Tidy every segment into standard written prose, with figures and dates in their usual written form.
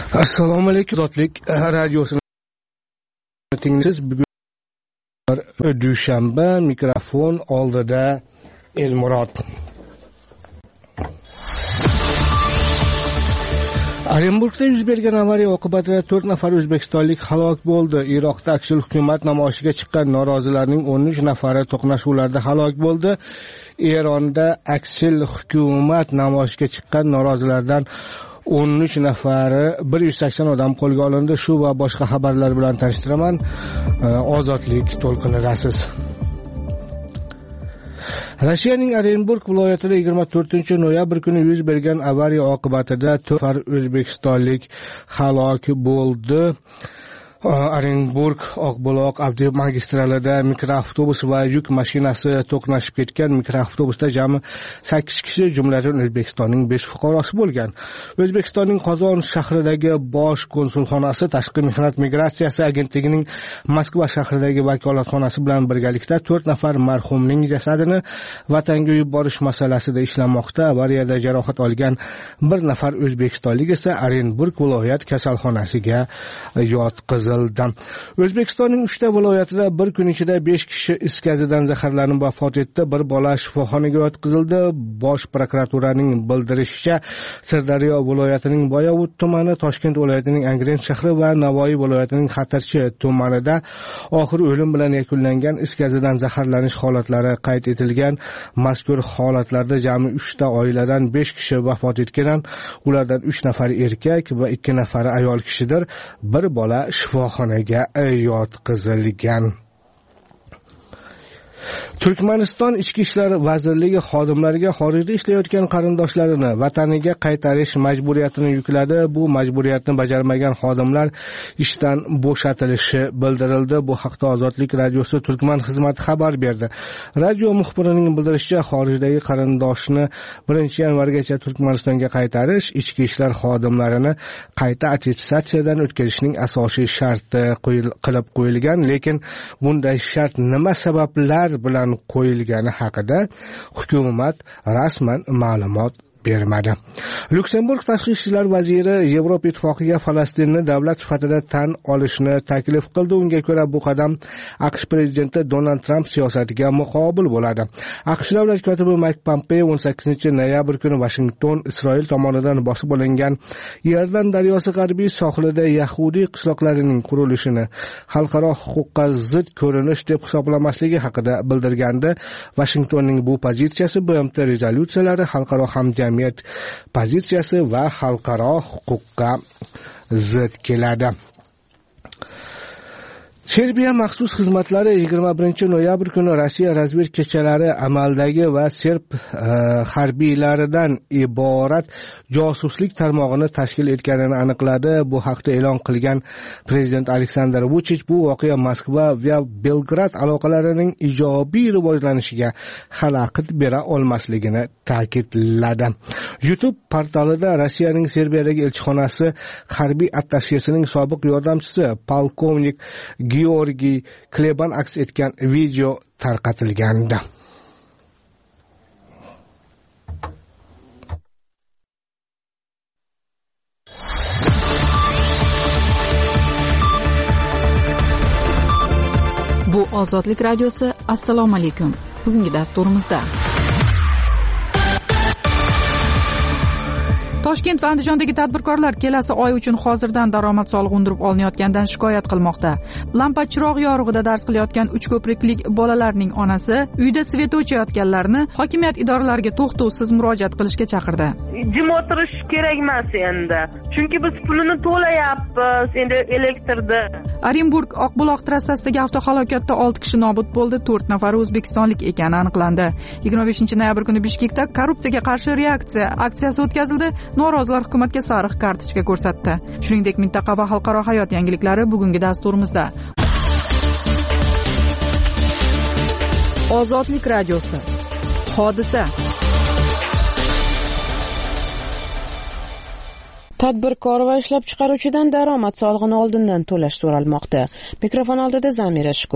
Assalomu alaykum. Zotlik radiosini tinglasiz. Bugun dushanba, mikrofon oldida Elmurod. Orenburgda yuz bergan avariya oqibatida 4 nafar o'zbekistonlik halok bo'ldi. Iroqda aksil hukumat namoyishiga chiqqan norozilarning 13 nafari to'qnashuvlarda halok bo'ldi. Eronda aksil hukumat namoyishiga chiqqan norozilardan 13 nafari 180 odam qo'lga olindi. Shu va boshqa xabarlar bilan tanishtiraman. Ozodlik to'lqinidasiz. Rossiyaning Orenburg viloyatida 24-noyabr kuni yuz bergan avariya oqibatida 4 nafar o'zbekistonlik halok bo'ldi. Orenburg Oqbuloq avtomagistralida mikroavtobus va yuk mashinasi to'qnashib ketgan. Mikroavtobusda jami 8 kishi, jumladan O'zbekistonning 5 fuqarosi bo'lgan. O'zbekistonning Qozon shahridagi bosh konsulxonasi Tashqi mehnat migratsiyasi agentligining Moskva shahridagi vakolatxonasi bilan birgalikda 4 nafar marhumning jasadini vatanga yuborish masalasida ishlamoqda. Avariyada jarohat olgan 1 nafar o'zbekistonlik esa Orenburg viloyat kasalxonasiga yotqizildi. O'zbekistonning 3 ta viloyatida bir kun ichida 5 kishi is gazidan zaharlanib vafot etdi. Bir bola shifoxonaga yotqizildi. Bosh prokuraturaning bildirishicha, Sirdaryo viloyatining Boyovut tumani, Toshkent viloyatining Angren shahri va Navoiy viloyatining Xatirchi tumanida oxir o'lim bilan yakunlangan is gazidan zaharlanish holatlari qayd etilgan. Mazkur holatlarda jami 3 ta oiladan 5 kishi vafot etgan. Ulardan 3 nafari erkak va 2 nafari ayol kishidir. Bir bola shifoxonaga yotqizilgan. Turkmaniston Ichki ishlar vazirligi xodimlariga xorijda ishlayotgan qarindoshlarini vataniga qaytarish majburiyatini yukladi. Bu majburiyatni bajarmagan xodimlar ishdan bo'shatilishi bildirildi. Bu haqda Ozodlik radiosi Turkman xizmati xabar berdi. Radio muxbirining bildirishicha, xorijdagi qarindoshni 1-yanvargacha Turkmanistonga qaytarish ichki ishlar xodimlarini qayta attestatsiyadan o'tkazishning asosiy sharti qilib qo'yilgan, lekin bunday shart nima sabablar bilan qo'yilgani haqida hukumat rasman ma'lumot bermadi. Luksemburg tashqi ishlar vaziri Yevropa ittifoqiga Falastinni davlat sifatida tan olishni taklif qildi. Unga ko'ra bu qadam AQSh prezidenti Donald Tramp siyosatiga muqobil bo'ladi. AQSh davlat kotibi Mike Pompeo 18-noyabr kuni Washington Isroil tomonidan bosib olingan Yordan daryosi g'arbiy sohilida yahudiy qishloqlarining qurilishini xalqaro huquqqa zid ko'rinish deb hisoblamasligi haqida bildirgandi. Washingtonning bu pozitsiyasi BMT rezolyutsiyalari, xalqaro hamjamiyat pozitsiyasi va xalqaro huquqqa zid keladi. Serbiya maxsus xizmatlari 21-noyabr kuni Rossiya razvedkachalari amaldagi va serb harbiylaridan iborat josuslik tarmog'ini tashkil etganini aniqladi. Bu haqda e'lon qilgan prezident Aleksandr Vuchich bu voqea Moskva va Belgrad aloqalarining ijobiy rivojlanishiga xalaqit bera olmasligini ta'kidladi. YouTube portalida Rossiyaning Serbiyadagi elchixonasi harbiy attashesining sobiq yordamchisi polkovnik Georgiy Kleban aks etgan video tarqatilgandi. Bu Ozodlik radiosi. Assalomu alaykum. Bugungi dasturimizda Toshkent va Andijondagi tadbirkorlar kelasi oy uchun hozirdan daromad solig'i undirib olinayotganidan shikoyat qilmoqda. Lampa chiroq yorug'ida dars qilayotgan 3 ko'priklik bolalarning onasi uyda svet o'chayotganlarni hokimiyat idoralariga to'xtovsiz murojaat qilishga chaqirdi. Jim o'tirish kerak emas endi. Chunki biz pulini to'layapmiz endi elektrda. Orenburg Oqbuloq trassasidagi avtohalokatda 6 kishi nobud bo'ldi, 4 nafari o'zbekistonlik ekani aniqlandi. 25-noyabr kuni Bishkekda korrupsiyaga qarshi reaksiya aksiyasi o'tkazildi. Norozilar hukumatga sariq kartochka ko'rsatdi. Shuningdek, mintaqa va xalqaro hayot yangiliklari bugungi dasturimizda. Ozodlik radiosi. Hodisa. Tadbirkor va ishlab chiqaruvchidan daromad solig'ini oldindan to'lash so'ralmoqda. Mikrofon oldida Zamira Shukur.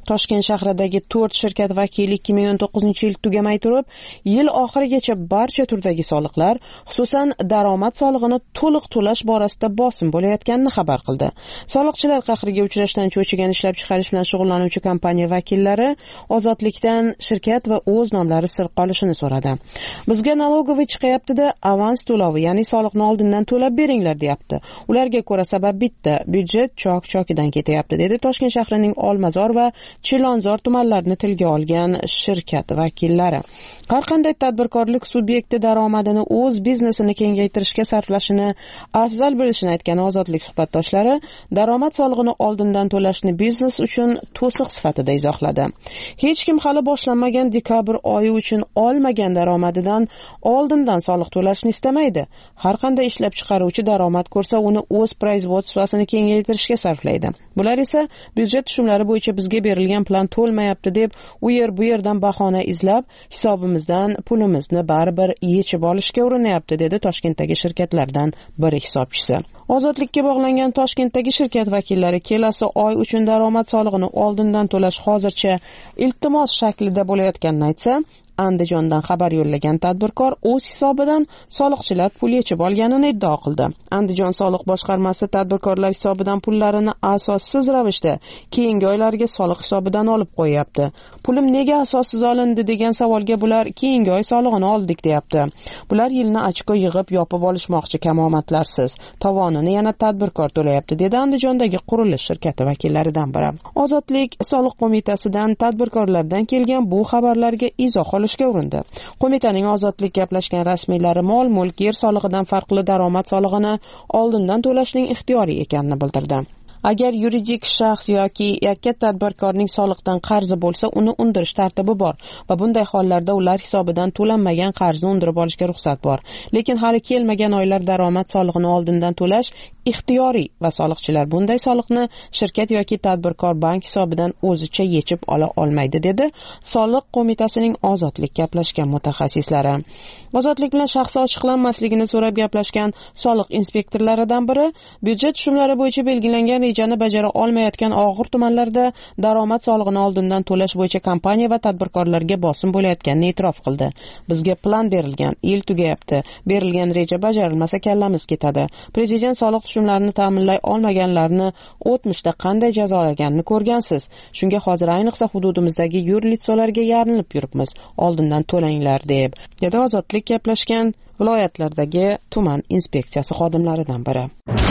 Toshkent shahridagi 4 shirkat vakili 2019-yil tugamay turib, yil oxirigacha barcha turdagi soliqlar, xususan daromad solig'ini to'liq to'lash borasida bosim bo'layotganini xabar qildi. Soliqchilar qahriga uchrashdan cho'chigan ishlab chiqarish bilan shug'ullanuvchi kompaniya vakillari ozodlikdan shirkat va o'z nomlari sir qolishini so'radi. Bizga налоговый chiqayapti-da, avans to'lovi, ya'ni soliqni oldindan to'lab beringlar, deyapti. Ularga ko'ra sabab bitta, byudjet chok-chokidan ketyapti, dedi Toshkent shahrining Olmazor va Chilonzor tumanlarini tilga olgan shirkat vakillari. Har qanday tadbirkorlik subyekti daromadini o'z biznesini kengaytirishga sarflashini afzal bilishini aytgan ozodlik suhbatdoshlari daromad solig'ini oldindan to'lashni biznes uchun to'siq sifatida izohladi. Hech kim hali boshlanmagan dekabr oyi uchun olmagan daromadidan oldindan soliq to'lashni istamaydi. Har qanday ishlab chiqaruvchi daromad ko'rsa, uni o'z производствосini kengaytirishga sarflaydi. Bular esa byudjet tushumlari bo'yicha bizga berilgan plan to'lmayapti deb u yer bu yerdan bahona izlab, hisobimizdan pulimizni baribir yechib olishga urinyapti, dedi Toshkentdagi shirkatlardan biri hisobchisi. Ozodlikka bog'langan Toshkentdagi shirkat vakillari kelasi oy uchun daromad solig'ini oldindan to'lash hozircha iltimos shaklida bo'layotganini aytsa, Andijondan xabar yo'llagan tadbirkor o'z hisobidan soliqchilar pul yechib olganini iddao qildi. Andijon soliq boshqarmasi tadbirkorlar hisobidan pullarini asossiz ravishda keyingi oylarga soliq hisobidan olib qo'yapti. Pulim nega asossiz olindi degan savolga bular keyingi oy solig'ini oldik, deyapti. Bular yilni ochko yig'ib yopib olishmoqchi, kamomatlarsiz. Tovonini yana tadbirkor to'layapti, dedi Andijondagi qurilish shirkati vakillaridan biri. Ozodlik soliq qo'mitasidan tadbirkorlardan kelgan bu xabarlarga izoh olishga urindi. Qo'mitaning ozodlik gaplashgan rasmiylari mol-mulk, yer solig'idan farqli daromad solig'ini oldindan to'lashning ixtiyoriy ekanini bildirdi. Agar yuridik shaxs yoki yakka tadbirkorning soliqdan qarzi bo'lsa, uni undirish tartibi bor va bunday hollarda ular hisobidan to'lanmagan qarzni undirib olishga ruxsat bor. Lekin hali kelmagan oylar daromad solig'ini oldindan to'lash ixtiyoriy va soliqchilar bunday soliqni shirkat yoki tadbirkor bank hisobidan o'zicha yechib ola olmaydi, dedi soliq qo'mitasining ozodlik gaplashgan mutaxassislari. Ozodlik bilan shaxsi ochiqlanmasligini so'rab gaplashgan soliq inspektorlaridan biri byudjet tushumlari bo'yicha belgilangan rejani bajara olmayotgan og'ir tumanlarda daromad solig'ini oldindan to'lash bo'yicha kompaniya va tadbirkorlarga bosim bo'layotganini e'tirof qildi. Bizga plan berilgan, yil tugayapti, berilgan reja bajarilmasa kallamiz ketadi. Prezident soliq tushumlarini ta'minlay olmaganlarni o'tmishda qanday jazolaganini ko'rgansiz. Shunga hozir ayniqsa hududimizdagi yurlitsolarga yarinib yuribmiz. Oldindan to'langlar deb. Dedi ozodlik gaplashgan viloyatlardagi tuman inspeksiyasi xodimlaridan biri.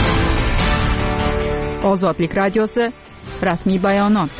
Ozodlik radiosi rasmiy bayonot.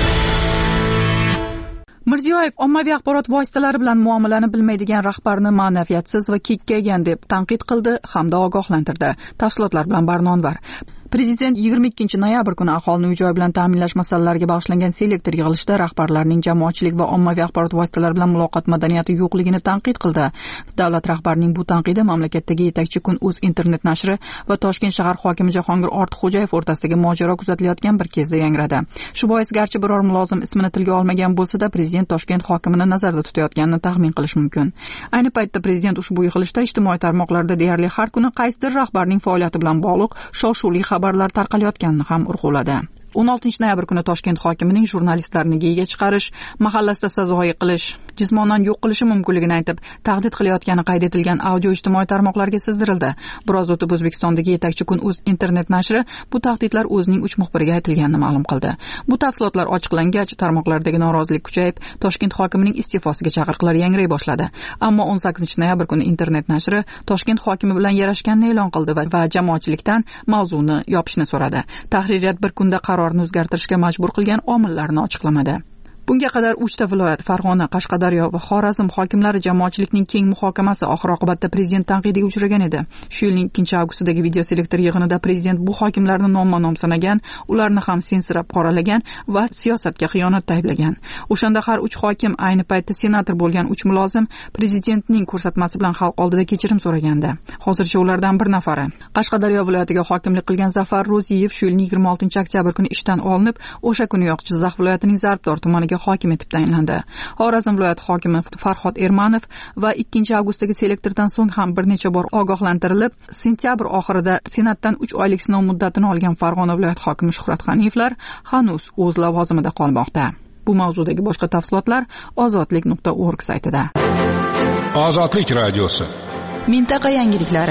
Mirziyoyev ommaviy axborot vositalari bilan muomalani bilmaydigan rahbarni ma'naviyatsiz va kekkaygan deb tanqid qildi hamda ogohlantirdi. Tafsilotlar bilan Barnonvar. Prezident 22 noyabr kuni aholini uy-joy bilan ta'minlash masalalariga bag'ishlangan selektor yig'ilishida rahbarlarning jamoatchilik va ommaviy axborot vositalari bilan muloqot madaniyati yo'qligini tanqid qildi. Davlat rahbarining bu tanqidi mamlakatdagi yetakchi kun o'z internet nashri va Toshkent shahar hokimi Jahongir Ortiqxo'jayev o'rtasidagi mojaro kuzatilayotgan bir kezda yangradi. Shu bois garchi biror mulozim ismini tilga olmagan bo'lsa-da, prezident Toshkent hokimini nazarda tutayotganini taxmin qilish mumkin. Ayni paytda prezident ushbu yig'ilishda ijtimoiy tarmoqlarda deyarli har kuni qaysidir rahbarning faoliyati bilan bog'liq shov-shuvli xabarlar tarqalayotganini ham urg'uladi. 16 noyabr kuni Toshkent hokimining jurnalistlarni geyiga chiqarish, mahallasida sazoyi qilish, jismonan yo'q qilishi mumkinligini aytib, tahdid qilayotgani qayd etilgan audio ijtimoiy tarmoqlarga sizdirildi. Biroz o'tib O'zbekistondagi yetakchi kun o'z internet nashri bu tahdidlar o'zining 3 muxbiriga aytilganini ma'lum qildi. Bu tafsilotlar ochiqlangach, tarmoqlardagi norozilik kuchayib, Toshkent hokimining iste'fosiga chaqiriqlar yangray boshladi. Ammo 18 noyabr kuni internet nashri Toshkent hokimi bilan yarashganini e'lon qildi va jamoatchilikdan mavzuni yopishni so'radi. Tahririyat bir kunda qarorni o'zgartirishga majbur qilgan omillarni ochiqlamadi. Bunga qadar 3 ta viloyat Farg'ona, Qashqadaryo va Xorazm hokimlari jamoatchilikning keng muhokamasi oxir-oqibatda prezident tanqidiga uchragan edi. Shu yilning 2-avgustidagi videoselektor yig'inida prezident bu hokimlarni nomma-nom sanagan, ularni ham sensirab qoralagan va siyosatga xiyonatda ayblagan. O'shanda har 3 hokim, ayni paytda senator bo'lgan 3 mulozim prezidentning ko'rsatmasi bilan xalq oldida kechirim so'ragandi. Hozircha ulardan bir nafari Qashqadaryo viloyatiga hokimlik qilgan Zafar Ro'ziyev shu yilning 26 oktyabr kuni ishdan olinib, o'sha kuniyoq Jizzax viloyatining Zarbdor tumaniga hokim etib tayinlandi. Xorazm viloyati hokimi Farhod Ermanov va 2-avgustdagi selektordan so'ng ham bir necha bor ogohlantirilib, sentyabr oxirida senatdan 3 oylik sinov muddatini olgan Farg'ona viloyati hokimi Shuhrat G'aniyevlar hanuz o'z lavozimida qolmoqda. Bu mavzudagi boshqa tafsilotlar ozodlik.org saytida. Ozodlik radiosi. Mintaqa yangiliklari.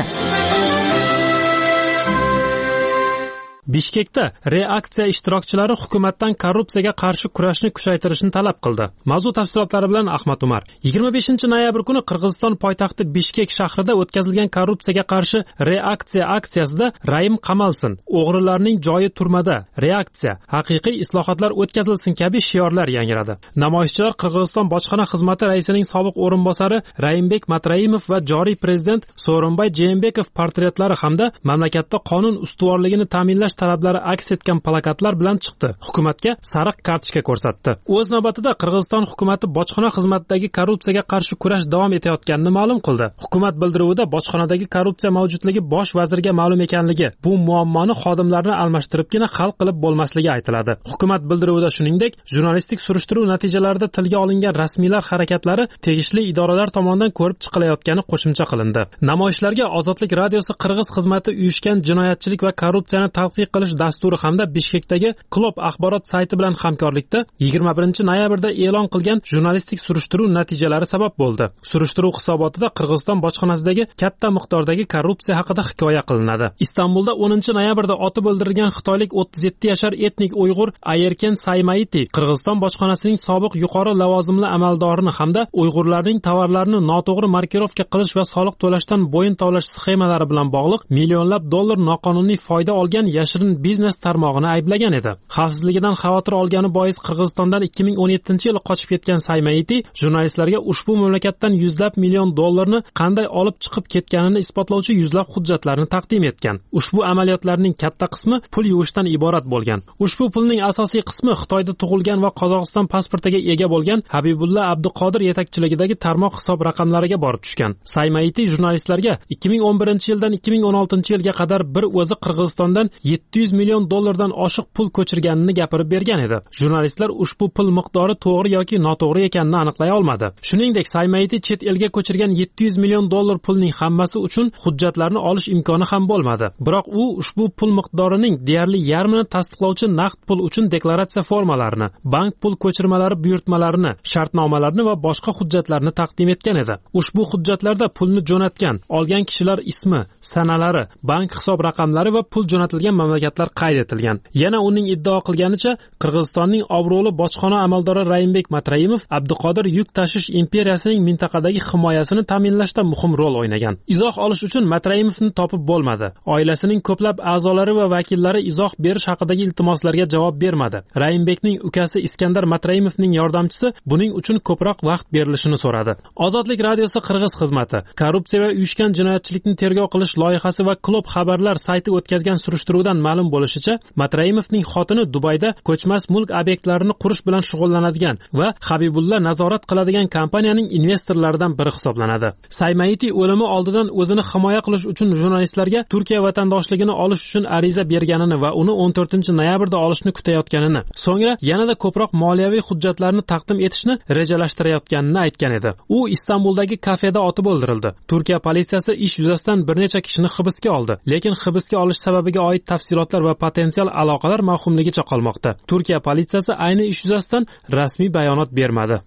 Bishkekda reaksiya ishtirokchilari hukumatdan korrupsiyaga qarshi kurashni kuchaytirishni talab qildi. Mavzu tafsilotlari bilan Ahmad Umar. 25-noyabr kuni Qirg'iziston poytaxti Bishkek shahrida o'tkazilgan korrupsiyaga qarshi reaksiya aksiyasida Raim qamalsin, o'g'rilarning joyi turmada, reaksiya, haqiqiy islohotlar o'tkazilsin kabi shiorlar yangradi. Namoyishchilar Qirg'iziston bojxona xizmati raisining sobiq o'rinbosari Raimbek Matraimov va joriy prezident Sooronbay Jeenbekov portretlari hamda mamlakatda qonun ustuvorligini ta'minlash talablari aks etgan plakatlar bilan chiqdi. Hukumatga sariq kartochka ko'rsatdi. O'z navbatida Qirg'iziston hukumati bojxona xizmatidagi korrupsiyaga qarshi kurash davom etayotganini ma'lum qildi. Hukumat bildiruvida bojxonadagi korrupsiya mavjudligi bosh vazirga ma'lum ekanligi, bu muammoni xodimlarni almashtiribgina hal qilib bo'lmasligi aytiladi. Hukumat bildiruvida shuningdek, jurnalistik surishtiruv natijalarida tilga olingan rasmiylar harakatlari tegishli idoralar tomonidan ko'rib chiqilayotgani qo'shimcha qilindi. Namoyishlarga Ozodlik radiosi Qirg'iz xizmati uyushgan jinoyatchilik va korrupsiyani tadqiq qilish dasturi hamda Bishkekdagi Klub axborot sayti bilan hamkorlikda 21-noyabrda e'lon qilgan jurnalistik surishtiruv natijalari sabab bo'ldi. Surishtiruv hisobotida Qirg'iziston bojxonasidagi katta miqdordagi korrupsiya haqida hikoya qilinadi. Istanbulda 10-noyabrda otib o'ldirilgan xitoylik 37 yashar etnik Uyg'ur Ayerken Saymaiti Qirg'iziston bojxonasining sobiq yuqori lavozimli amaldorini hamda Uyg'urlarning tovarlarini noto'g'ri markirovka qilish va soliq to'lashdan bo'yin tovlash sxemalari bilan bog'liq millionlab dollar noqonuniy foyda olgan yashirin biznes tarmog'ini ayblagan edi. Xavfsizligidan xavotir olgani bois Qirg'izistondan 2017-yili qochib ketgan Saymaiti jurnalistlarga ushbu mamlakatdan yuzlab million dollarni qanday olib chiqib ketganini isbotlovchi yuzlab hujjatlarni taqdim etgan. Ushbu amaliyotlarning katta qismi pul yuvishdan iborat bo'lgan. Ushbu pulning asosiy qismi Xitoyda tug'ilgan va Qozog'iston pasportiga ega bo'lgan Habibulla Abduqodir yetakchiligidagi tarmoq hisob raqamlariga borib tushgan. Saymaiti jurnalistlarga 2011-yildan 2016-yilga qadar bir o'zi Qirg'izistondan 700 million dollardan oshiq pul ko'chirganini gapirib bergan edi. Jurnalistlar ushbu pul miqdori to'g'ri yoki noto'g'ri ekanini aniqlay olmadi. Shuningdek, Saymaiti chet elga ko'chirgan 700 million dollar pulning hammasi uchun hujjatlarni olish imkoni ham bo'lmadi. Biroq u ushbu pul miqdorining deyarli yarmini tasdiqlovchi naqd pul uchun deklaratsiya formalarini, bank pul ko'chirmalari buyurtmalarini, shartnomalarni va boshqa hujjatlarni taqdim etgan edi. Ushbu hujjatlarda pulni jo'natgan, olgan kishilar ismi, sanalari, bank hisob raqamlari va pul jo'natilgan mamlakatlar qayd etilgan. Yana uning iddao qilganicha, Qirg'izistonning obro'li bojxona amaldori Raimbek Matraimov Abduqodir yuk tashish imperiyasining mintaqadagi himoyasini ta'minlashda muhim rol o'ynagan. Izoh olish uchun Matraimovni topib bo'lmadi. Oilasining ko'plab a'zolari va vakillari izoh berish haqidagi iltimoslarga javob bermadi. Raimbekning ukasi Iskandar Matraimovning yordamchisi buning uchun ko'proq vaqt berilishini so'radi. Ozodlik radiosi Qirg'iz xizmati korrupsiya va uyushgan jinoyatchilikni tergov qilish loyihasi va Klub xabarlar sayti o'tkazgan surishtiruvdan ma'lum bo'lishicha, Matraimovning xotini Dubayda ko'chmas mulk obyektlarini qurish bilan shug'ullanadigan va Habibulla nazorat qiladigan kompaniyaning investorlaridan biri hisoblanadi. Saymaiti o'limi oldidan o'zini himoya qilish uchun jurnalistlarga Turkiya vatandoshligini olish uchun ariza berganini va uni 14-noyabrda olishni kutayotganini, so'ngra yanada ko'proq moliyaviy hujjatlarni taqdim etishni rejalashtirayotganini aytgan edi. U Istanbuldagi kafeda otib o'ldirildi. Turkiya politsiyasi ish yuzasidan bir necha kishini hibsga oldi, lekin hibsga olish sababiga oid tafsilotlar va potensial aloqalar mavhumligicha qolmoqda. Turkiya politsiyasi ayni ish yuzasidan rasmiy bayonot bermadi.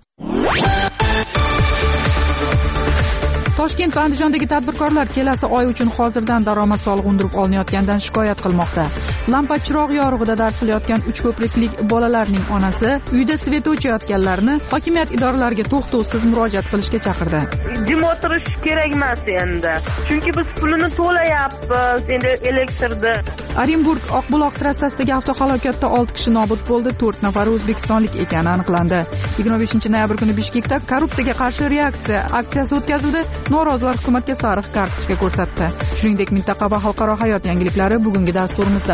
Toshkent va Andijondagi tadbirkorlar kelasi oy uchun hozirdan daromad solig'i undirib olinayotganidan shikoyat qilmoqda. Lampa chiroq yorug'ida dars qilayotgan 3 ko'priklik bolalarning onasi uyda svet o'chayotganlarni hokimiyat idoralariga to'xtovsiz murojaat qilishga chaqirdi. Jim o'tirish kerak emas endi. Chunki biz pulini to'layapmiz endi elektrda. Orenburg Oqbuloq trassasidagi avtohalokatda 6 kishi nobud bo'ldi, 4 nafari o'zbekistonlik ekani aniqlandi. 25-noyabr kuni Bishkekda korrupsiyaga qarshi reaksiya aksiyasi o'tkazildi. Norozilar hukumatga sariq kartochka ko'rsatdi. Shuningdek, mintaqa va xalqaro hayot yangiliklari bugungi dasturimizda.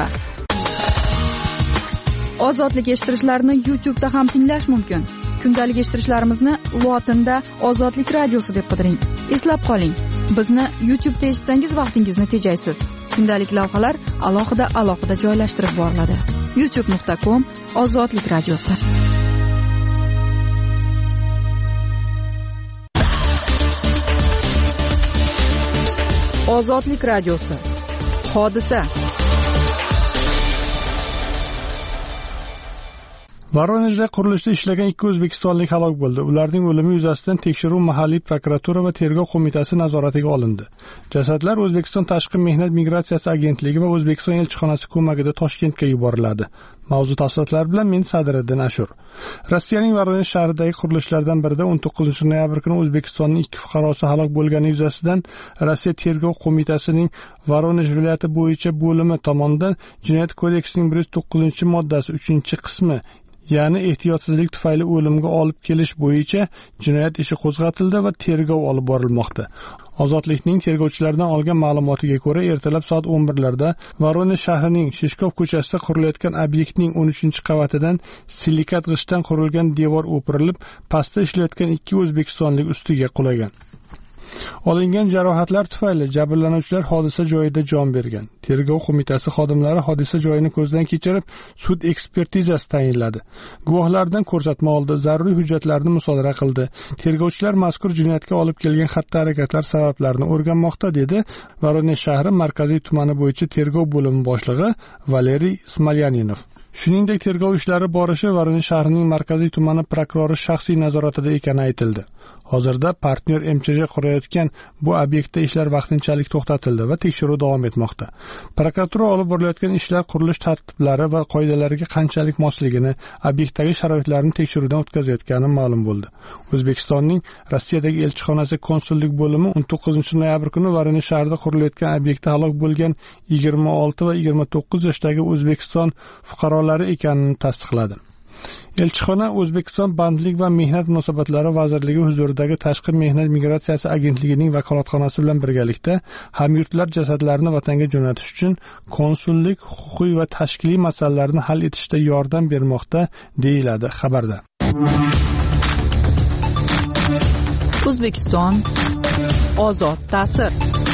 Ozodlik eshittirishlarni YouTube'da ham tinglash mumkin. Kundalik eshittirishlarimizni lotinda Ozodlik radiosi deb qidiring. Eslab qoling, bizni YouTube'da eshitsangiz vaqtingizni tejaysiz. Kundalik lavhalar alohida joylashtirib boriladi. youtube.com/Ozodlik radiosi. Ozodlik radiosi. Hodisa. Voronejda qurilishda ishlagan 2 o'zbekistonlik halok bo'ldi. Ularning o'limi yuzasidan tekshiruv mahalliy prokuratura va tergov qo'mitasi nazoratiga olindi. Jasadlar O'zbekiston Tashqi mehnat migratsiyasi agentligi va O'zbekiston elchixonasi ko'magida Toshkentga yuboriladi. Mavzu tafsilotlari bilan men Sadiriddin Ashur. Rossiyaning Voronej shahridagi qurilishlardan birida 19 noyabr kuni O'zbekistonning 2 fuqarosi halok bo'lgani yuzasidan Rossiya tergov qo'mitasining Voronej viloyati bo'yicha bo'limi tomonidan Jinoyat kodeksining 109-moddasi 3-qismi, ya'ni ehtiyotsizlik tufayli o'limga olib kelish bo'yicha jinoyat ishi qo'zg'atildi va tergov olib borilmoqda. Ozodlikning tergovchilaridan olgan ma'lumotiga ko'ra, ertalab soat 11larda Voronej shahrining Shishkov ko'chasida qurilayotgan obyektning 13-qavatidan silikat g'ishtdan qurilgan devor o'pirilib, pastda ishlayotgan 2 o'zbekistonlik ustiga qulagan. Olingan jarohatlar tufayli jabrlanuvchilar hodisa joyida jon bergan. Tergov qo'mitasi xodimlari hodisa joyini ko'zdan kechirib, sud ekspertizasi tayinladi. Guvohlardan ko'rsatma oldi, zaruriy hujjatlarni musodara qildi. Tergovchilar mazkur jinoyatga olib kelgan xatti-harakatlar sabablarini o'rganmoqda, dedi Voronej shahri markaziy tumani bo'yicha tergov bo'limi boshlig'i Valeriy Smolyaninov. Shuningdek, tergov ishlari borishi Voronej shahrining markaziy tumani prokurori shaxsiy nazoratida ekani aytildi. Hozirda partnyor MChJ qurayotgan bu obyektda ishlar vaqtinchalik to'xtatildi va tekshiruv davom etmoqda. Prokuratura olib borilayotgan ishlar qurilish tartiblari va qoidalariga qanchalik mosligini, obyektdagi sharoitlarni tekshiruvdan o'tkazayotgani ma'lum bo'ldi. O'zbekistonning Rossiyadagi elchixonasi konsullik bo'limi 19 noyabr kuni Voronej shahrida qurilayotgan obyektda halok bo'lgan 26 va 29 yoshdagi O'zbekiston fuqarolari ekanini tasdiqladi. Elchixona O'zbekiston Bandlik va mehnat munosabatlari vazirligi huzuridagi Tashqi mehnat migratsiyasi agentligining vakolatxonasi bilan birgalikda hamyurtlar jasadlarini vatanga jo'natish uchun konsullik, huquqiy va tashkiliy masalalarni hal etishda yordam bermoqda, deyiladi xabarda. O'zbekiston ozod ta'sir.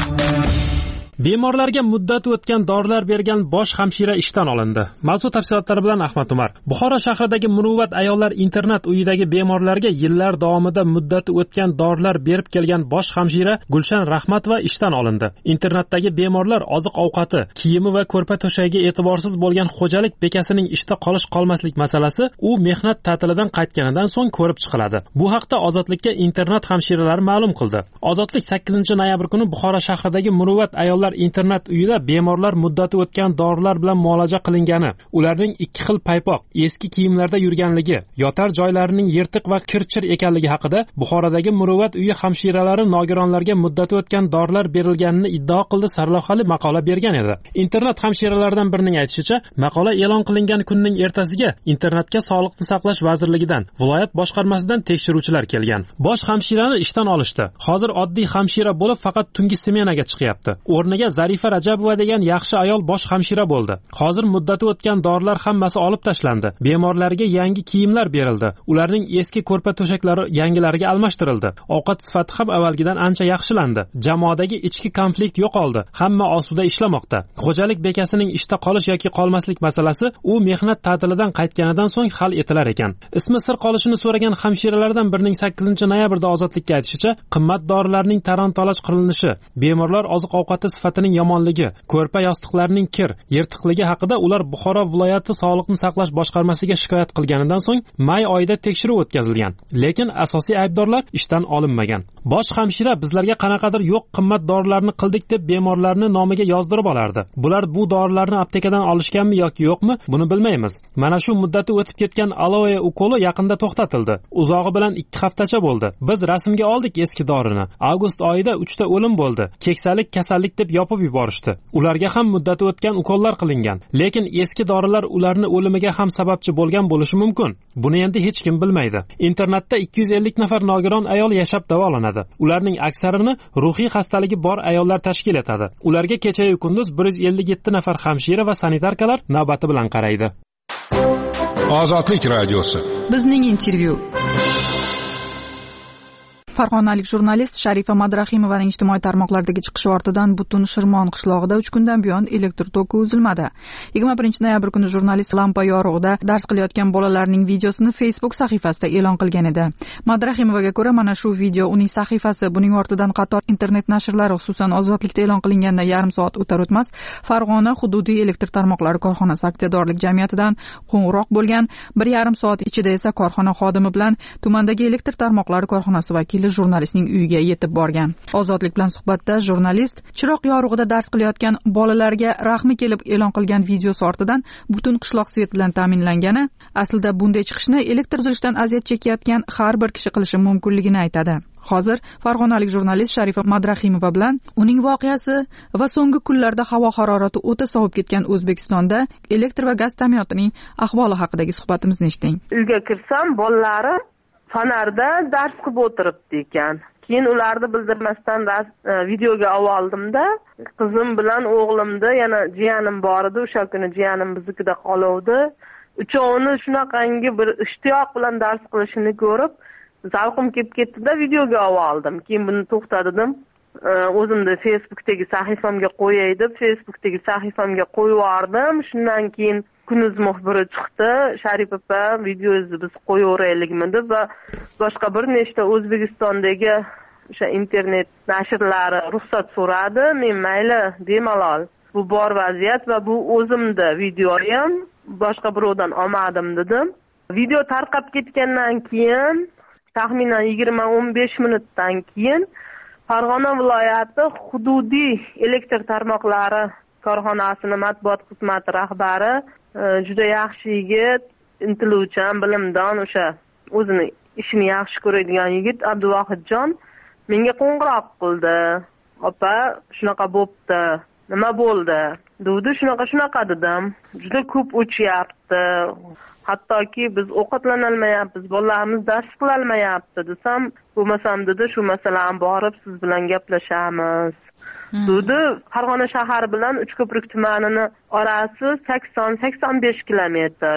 Bemorlarga muddati o'tgan dorilar bergan bosh hamshira ishdan olindi. Mavzu tafsilotlari bilan Ahmad Umar. Buxoro shahridagi Muruvvat ayollar internat uyidagi bemorlarga yillar davomida muddati o'tgan dorilar berib kelgan bosh hamshira Gulshan Rahmatova ishdan olindi. Internatdagi bemorlar oziq-ovqati, kiyimi va ko'rpa to'shagiga e'tiborsiz bo'lgan xo'jalik bekasining ishda qolish-qolmaslik masalasi u mehnat ta'tilidan qaytganidan so'ng ko'rib chiqiladi. Bu haqda Ozodlikka internat hamshiralari ma'lum qildi. Ozodlik 8-noyabr kuni Buxoro shahridagi Muruvvat ayollar internat uyida bemorlar muddati o'tgan dorilar bilan muolaja qilingani, ularning 2 xil paypoq, eski kiyimlarda yurganligi, yotar joylarining yirtiq va kirchir ekanligi haqida Buxorodagi Muruvvat uyi hamshiralari nogironlarga muddati o'tgan dorilar berilganini iddao qildi sarlavhali maqola bergan edi. Internat hamshiralaridan birining aytishicha, maqola e'lon qilingan kunning ertasiga internatga Sog'liqni saqlash vazirligidan, viloyat boshqarmasidan tekshiruvchilar kelgan. Bosh hamshirani ishdan olishdi. Hozir oddiy hamshira bo'lib faqat tungi smenaga chiqyapti. O'rniga Zarifa Rajabova degan yaxshi ayol bosh hamshira bo'ldi. Hozir muddati o'tgan dorilar hammasi olib tashlandi. Bemorlarga yangi kiyimlar berildi. Ularning eski ko'rpa to'shaklari yangilariga almashtirildi. Ovqat sifati ham avvalgidan ancha yaxshilandi. Jamoadagi ichki konflikt yo'qoldi. Hamma osuda ishlamoqda. Xo'jalik bekasining ishda qolish yoki qolmaslik masalasi u mehnat ta'tilidan qaytganidan so'ng hal etilar ekan. Ismi sir qolishini so'ragan hamshiralardan birining 8-noyabrda Ozodlikka aytishicha, qimmat dorilarning talon-taroj qilinishi, bemorlar oziq-ovqati sifatining yomonligi, ko'rpa yostiqlarining kir, yirtiqligi haqida ular Buxoro viloyati Sog'liqni saqlash boshqarmasiga shikoyat qilganidan so'ng may oyida tekshiruv o'tkazilgan. Lekin asosiy aybdorlar ishdan olinmagan. Bosh hamshira bizlarga qanaqadir yo'q qimmat dorilarni qildik deb bemorlarni nomiga yozdirib olardi. Bular bu dorilarni aptekadan olishganmi yoki yo'qmi, buni bilmaymiz. Mana shu muddati o'tib ketgan aloe ukoli yaqinda to'xtatildi. Uzog'i bilan 2 haftacha bo'ldi. Biz rasmga oldik eski dorini. Avgust oyida 3 ta o'lim bo'ldi. Keksalik, kasallik deb yopib yuborishdi. Ularga ham muddati o'tgan ukollar qilingan. Lekin eski dorilar ularni o'limiga ham sababchi bo'lgan bo'lishi mumkin. Buni endi hech kim bilmaydi. Internatda 250 nafar nogiron ayol yashab davolanadi. Ularning aksarini ruhiy xastaligi bor ayollar tashkil etadi. Ularga kecha-yu kunduz 157 nafar hamshira va sanitarkalar navbati bilan qaraydi. Ozodlik radiosi. Bizning intervyu. Farg'onalik jurnalist Sharifa Madrahimovaning ijtimoiy tarmoqlardagi chiqishi ortidan butun Shirmon qishlog'ida 3 kundan buyon elektr toki uzilmadi. 21 noyabr kuni jurnalist lampa yorug'ida dars qilayotgan bolalarning videosini Facebook sahifasida e'lon qilgan edi. Madrahimovaga ko'ra, mana shu video uning sahifasi, buning ortidan qator internet nashrlari, xususan Ozodlikda e'lon qilingandan yarim soat o'tar-o'tmas Farg'ona hududiy elektr tarmoqlari korxonasi aksiyadorlik jamiyatidan qo'ng'iroq bo'lgan. 1,5 soat ichida esa korxona xodimi bilan tumandagi elektr tarmoqlari korxonasi vakili jurnalistning uyiga yetib borgan. Ozodlik bilan suhbatda jurnalist chiroq yorug'ida dars qilayotgan bolalarga rahmi kelib e'lon qilgan videosi ortidan butun qishloq svet bilan ta'minlangani, aslida bunday chiqishni elektr uzilishdan aziyat chekayotgan har bir kishi qilishi mumkinligini aytadi. Hozir farg'onalik jurnalist Sharifa Madrahimova bilan uning voqeasi va so'nggi kunlarda havo harorati o'ta sovib ketgan O'zbekistonda elektr va gaz ta'minotining ahvoli haqidagi suhbatimizni eshiting. Uyga kirsam, bolalarim fonarda dars qilib o'tiribdi ekan. Keyin ularni bildirmasdan videoga oldimda, qizim bilan o'g'limni, yana jiyanim bor edi, o'sha kuni jiyanim biznikida qoluvdi. Uchovini shunaqangi bir ishtiyoq bilan dars qilishini ko'rib, zavqim kelib ketdi-da, videoga oldim. Keyin buni to'xtatdim. O'zimni Facebookdagi sahifamga qo'yay deb, Facebookdagi sahifamga qo'yib yubordim. Shundan keyin Kunuz muxbiri chiqdi. Sharif opa, videozni biz qo'yaveraylikmi deb va boshqa bir nechta O'zbekistondagi o'sha internet nashrlari ruxsat so'radi. Men mayli bemalol. Bu bor vaziyat va bu o'zimda videoyim, boshqa birovdan olmadim dedim. Video tarqab ketgandan keyin taxminan 20-15 minutdan keyin Farg'ona viloyati hududiy elektr tarmoqlari korxonasini matbuot xizmati rahbari, juda yaxshi yigit, intiluvchan, bilimdon, o'sha o'zini ishini yaxshi ko'radigan yigit Abduvohidjon menga qo'ng'iroq qildi. Opa, shunaqa bo'pti. Nima bo'ldi? Dedi, shunaqa dedim. Juda ko'p o'chyapti. Hattoki biz ovqatlanolmayapmiz, bolalarimiz dars qilolmayapti desam, bo'lmasam dedi, shu masalani borib siz bilan gaplashamiz. Dedi, Farg'ona shahar bilan Uchko'prik tumanining orasi 80-85 kilometr.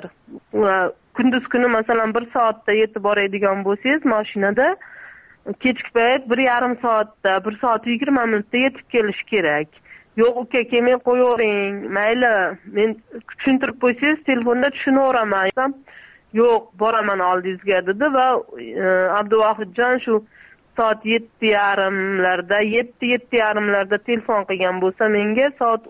Kunduz kuni masalan 1 soatda yetib boradigan bo'lsangiz mashinada, kechki payt 1,5 soatda, 1 soat 20 minutda yetib kelish kerak. Yo'q uka, kelmay qo'yavering, mayli, men tushuntirib qo'ysangiz telefonda tushunaveraman. Yo'q, boraman oldingizga dedi va Abduvohidjon shu soat 7:30larda telefon qilgan bo'lsa menga soat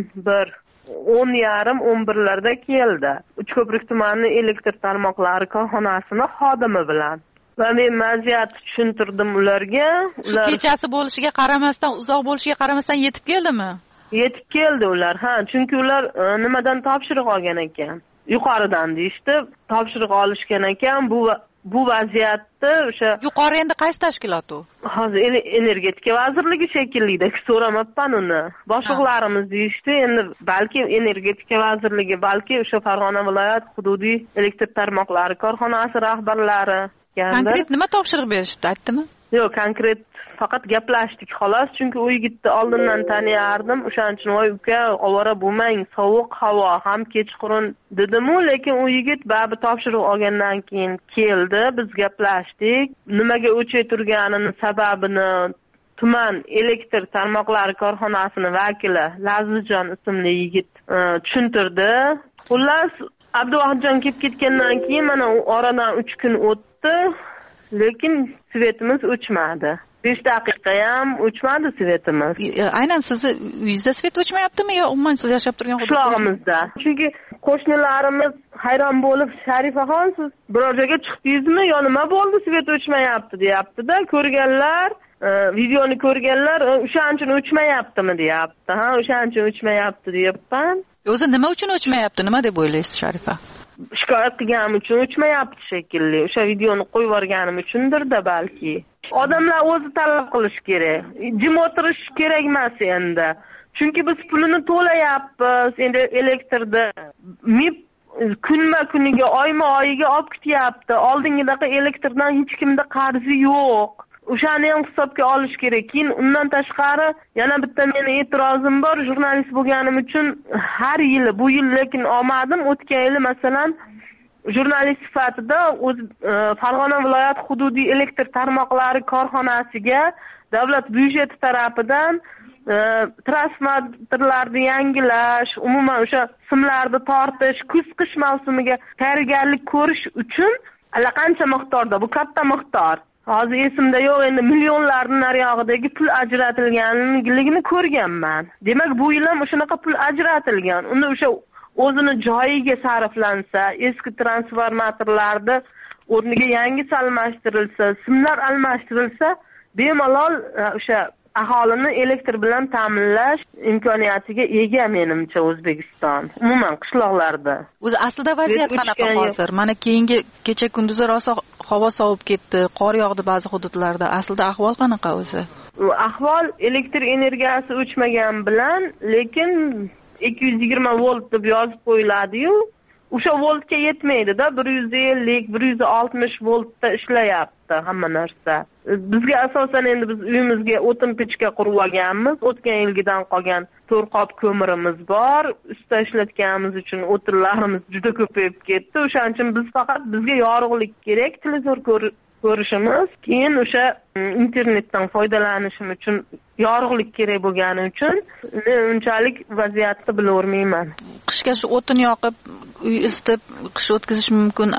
10:30-11larda keldi. Uchko'prik tumani elektr tarmoqlari korxonasini xodimi bilan. Va men vaziyatni tushuntirdim ularga. Ular kechasi bo'lishiga qaramasdan, uzoq bo'lishiga qaramasdan yetib keldimi? Yetib keldi ular. Chunki ular nimadan topshiriq olgan ekan? Yuqoridan deyishdi, topshiriq olishgan ekan. Bu vaziyatni o'sha yuqori endi qaysi tashkilot u? Hozir energetika vazirligi shekilli-da, so'ramabman uni. Boshliqlarimiz deyishdi, endi balki energetika vazirligi, balki o'sha Farg'ona viloyat hududiy elektr tarmoqlari korxonasi rahbarlari. Konkret nima topshiriq berishdi, aytdimi? Yo'q, konkret faqat gaplashdik xolos, chunki u yigitni oldindan taniyardim. O'shaning uchun voy uka, ovora bo'lmang, sovuq havo, ham kechqurun dedim-u, lekin u yigit baribir topshiriq olgandan keyin keldi, biz gaplashdik. Nimaga o'chib turganini, sababini tuman elektr tarmoqlari korxonasining vakili Lazizjon ismli yigit tushuntirdi. Xullas, Abduvohidjon kelib ketgandan keyin mana oradan 3 kun o'tdi, lekin svetimiz o'chmadi. 5 daqiqa ham o'chmadi svetimiz. Aynan sizni uyingizda svet o'chmayaptimi yo umuman siz yashab turgan qishlog'imizda? Chunki qo'shnilarimiz hayron bo'lib, Sharifaxon, siz biror joyga chiqdingizmi yo nima bo'ldi, svet o'chmayapti deyapti-da. Ko'rganlar, videoni ko'rganlar, o'shaning uchun o'chmayaptimi deyapti. O'shaning uchun o'chmayapti deyapman. O'zi nima uchun o'chmayapti? Nima deb o'ylaysiz, Sharifa? Shikoyat qilganim uchun o'chmayapti shekilli. O'sha videoni qo'yib yuborganim uchundir-da balki. Odamlar o'zi talab qilish kerak. Jim o'tirish kerak emas endi. Chunki biz pulini to'layapmiz. Endi elektrda kunma-kuniga, oyma-oyiga olib ketyapti. Oldingidaqa elektrdan hech kimda qarzi yo'q. O'shani ham hisobga olish kerak. Keyin undan tashqari yana bitta meni e'tirozim bor, jurnalist bo'lganim uchun har yili, bu yil lekin olmadim. O'tgan yili masalan jurnalist sifatida Farg'ona viloyat hududiy elektr tarmoqlari korxonasiga davlat byudjeti tarafidan transformatorlarni yangilash, umuman o'sha simlarni tortish, kuz-qish mavsumiga tayyorgarlik ko'rish uchun allaqancha miqdorda, bu katta miqdor. Hozir esimda yo'q, endi millionlarning nariyog'idagi pul ajratilganligini ko'rganman. Demak, bu yil ham o'shanaqa pul ajratilgan. Unda o'sha o'zini joyiga sarflansa, eski transformatorlarni o'rniga yangisi almashtirilsa, simlar almashtirilsa, bemalol o'sha aholini elektr bilan ta'minlash imkoniyatiga ega menimcha O'zbekiston. Umuman qishloqlarda. O'zi aslida vaziyat qanaqa hozir? Mana keyingi kecha kunduzi rosa havo sovib ketdi, qor yog'di ba'zi hududlarda. Aslida ahvol qanaqa o'zi? Ahvol elektr energiyasi o'chmagan bilan, lekin 220 volt deb yozib qo'yiladi-yu, o'sha voltga yetmaydi-da, 150, 160 voltda ishlayapti hamma narsa. Bizga asosan endi biz uyimizga o'tin pechka qurib olganmiz. O'tgan yilgidan qolgan 4 qop ko'mirimiz bor. Ustda ishlatganimiz uchun o'tinlarimiz juda ko'payib ketdi. O'shaning uchun biz faqat bizga yorug'lik kerak, televizor ko'rishimiz, keyin o'sha internetdan foydalanishim uchun yorug'lik kerak bo'lgani uchun men unchalik vaziyatni bilavermayman. Qishga shu o'tin yoqib, uy isitib, qish o'tkazish mumkin.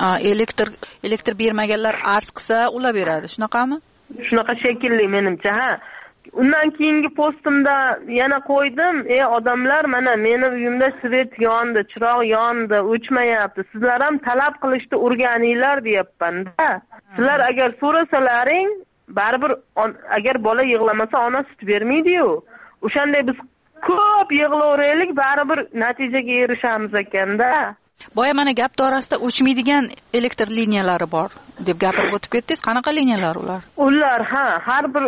Elektr bermaganlar arz qilsa ulab beradi, shunaqami? Shunaqa shekilli menimcha, ha. Undan keyingi postimda yana qo'ydim, odamlar, mana meni uyimda svet yondi, chiroq yondi, o'chmayapti. Sizlar ham talab qilishni o'rganinglar deyapman-da. Sizlar agar so'rasalaring, baribir agar bola yig'lamasa ona sut bermaydi-yu. O'shanday biz ko'p yig'laveraylik, baribir natijaga erishamiz ekanda. Boya mana gap doirasida o'chmaydigan elektr liniyalari bor deb gapirib o'tib ketdingiz. Qanaqa liniyalar ular? Ular har bir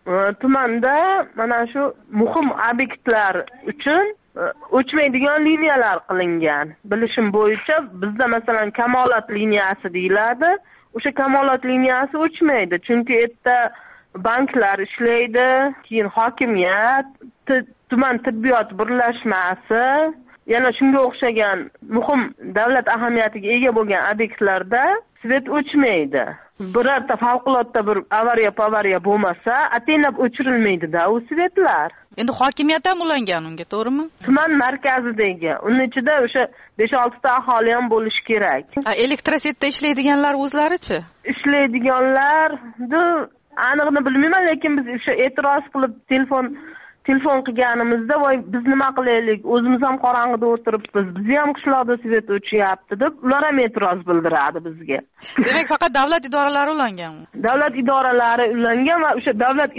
tumanda mana shu muhim obyektlar uchun o'chmaydigan liniyalar qilingan. Bilishim bo'yicha bizda masalan Kamolat liniyasi deyiladi. O'sha Kamolat liniyasi o'chmaydi, chunki yerda banklar ishlaydi, keyin hokimiyat, tuman tibbiyot birlashmasi, yana shunga o'xshagan muhim davlat ahamiyatiga ega bo'lgan obyektlarda svet o'chmaydi. Birorta favqulodda bir avariya bo'lmasa, ataylab o'chirilmaydi-da u svetlar. Endi hokimiyat ham ulangan unga, to'g'rimi? Tuman markazidagi. Uning ichida o'sha 5-6 ta aholi ham bo'lishi kerak. Elektrosetda ishlaydiganlar o'zlarichi? Ishlaydiganlarni aniqni bilmayman, lekin biz o'sha e'tiroz qilib telefon qilganimizda, voy biz nima qilaylik, o'zimiz ham qorong'ida o'tiribmiz, bizni ham qishloqda svet o'chyapti deb ular ham e'tiroz bildiradi bizga. Demak, faqat davlat idoralari ulangan. Davlat idoralari ulangan va o'sha davlat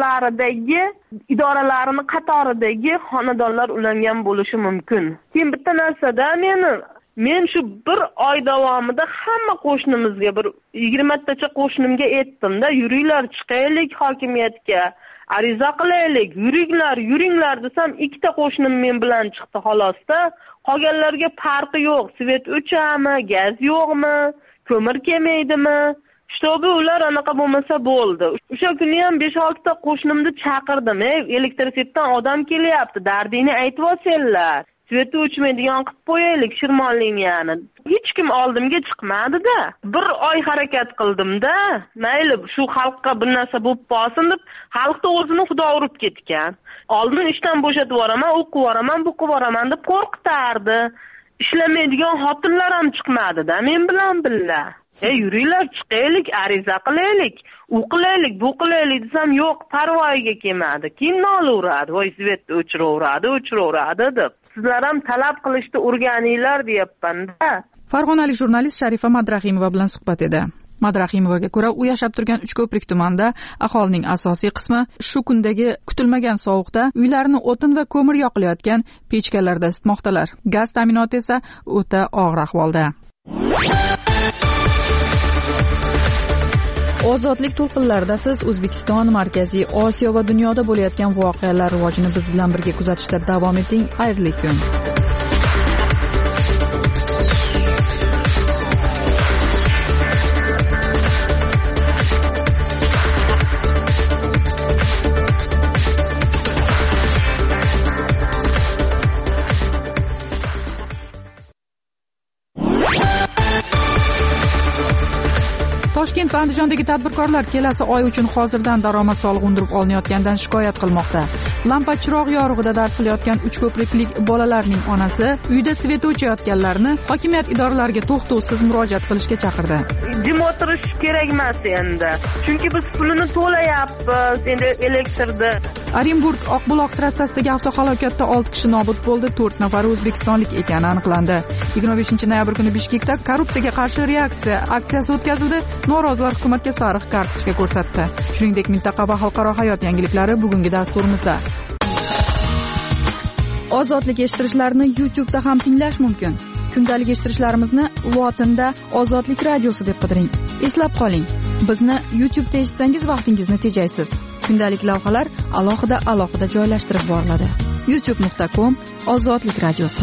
idoralarini qatoridagi xonadonlar ulangan bo'lishi mumkin. Keyin bitta narsada men shu bir oy davomida hamma qo'shnimizga, bir 20 tacha qo'shnimga aytdim-da, yuringlar chiqaylik hokimiyatga. Ariza qilaylik, yuringlar desam, 2 ta qo'shnim men bilan chiqdi xolosda. Qolganlarga farqi yo'q. Svet o'chami, gaz yo'qmi, ko'mir kelmaydimi? Shtobi ular anaqa bo'lmasa bo'ldi. O'sha kuni ham 5-6 ta qo'shnimni chaqirdim. Elektrsetdan odam kelyapti, dardingni aytib olsanglar. Svet o'chmaydigan qilib qo'yaylik Shirmon liniyani. Hech kim oldimga chiqmadi-da. Bir oy harakat qildim-da. Mayli, shu xalqqa bir narsa bo'lib qolsin deb, xalqda o'zini xudo urib ketgan. Oldin ishdan bo'shatib yuboraman, o'qib yuboraman, bu qilib yuboraman deb qo'rqitardi. Ishlamaydigan xotinlar ham chiqmadi-da men bilan birga. Yuringlar, chiqaylik, ariza qilaylik, u qilaylik, bu qilaylik desam, yo'q, parvoyiga kelmadi. Keyin nolaveradi, voy svetni o'chiraveradi deb. Sizlar ham talab qilishni o'rganinglar deyapman-da. Farg'onalik jurnalist Sharifa Madrahimova bilan suhbat edi. Madrahimovaga ko'ra, u yashab turgan Uchko'prik tumanida aholining asosiy qismi shu kundagi kutilmagan sovuqda uylarini o'tin va ko'mir yoqilayotgan pechkalarda isitmoqdalar. Gaz ta'minoti esa o'ta og'ir ahvolda. Ozodlik to'lqinlarida siz O'zbekiston, Markaziy Osiyo va dunyoda bo'layotgan voqealar rivojini biz bilan birga kuzatishda davom eting. Xayrli kun. Toshkent va Andijondagi tadbirkorlar kelasi oy uchun hozirdan daromad solig'i undirib olinayotganidan shikoyat qilmoqda. Lampa chiroq yorug'ida dars qilayotgan 3 ko'priklik bolalarning onasi uyda svet o'chayotganlarni hokimiyat idoralariga to'xtovsiz murojaat qilishga chaqirdi. Jim o'tirish kerak emas endi. Chunki biz pulini to'layapmiz endi elektrda. Orenburg Oqbuloq trassasidagi avtohalokatda 6 kishi nobud bo'ldi, 4 nafari o'zbekistonlik ekani aniqlandi. 25-noyabr kuni Bishkekda korrupsiyaga qarshi reaksiya aksiyasi o'tkazildi. Norozilar hukumatga sariq kartochka ko'rsatdi. Shuningdek, mintaqa va xalqaro hayot yangiliklari bugungi dasturimizda. Ozodlik eshittirishlarni YouTube'da ham tinglash mumkin. Kundalik eshittirishlarimizni lotinda Ozodlik radiosi deb qidiring. Eslab qoling, bizni YouTube'da eshitsangiz vaqtingizni tejaysiz. Kundalik lavhalar alohida joylashtirib boriladi. youtube.com Ozodlik radiosi.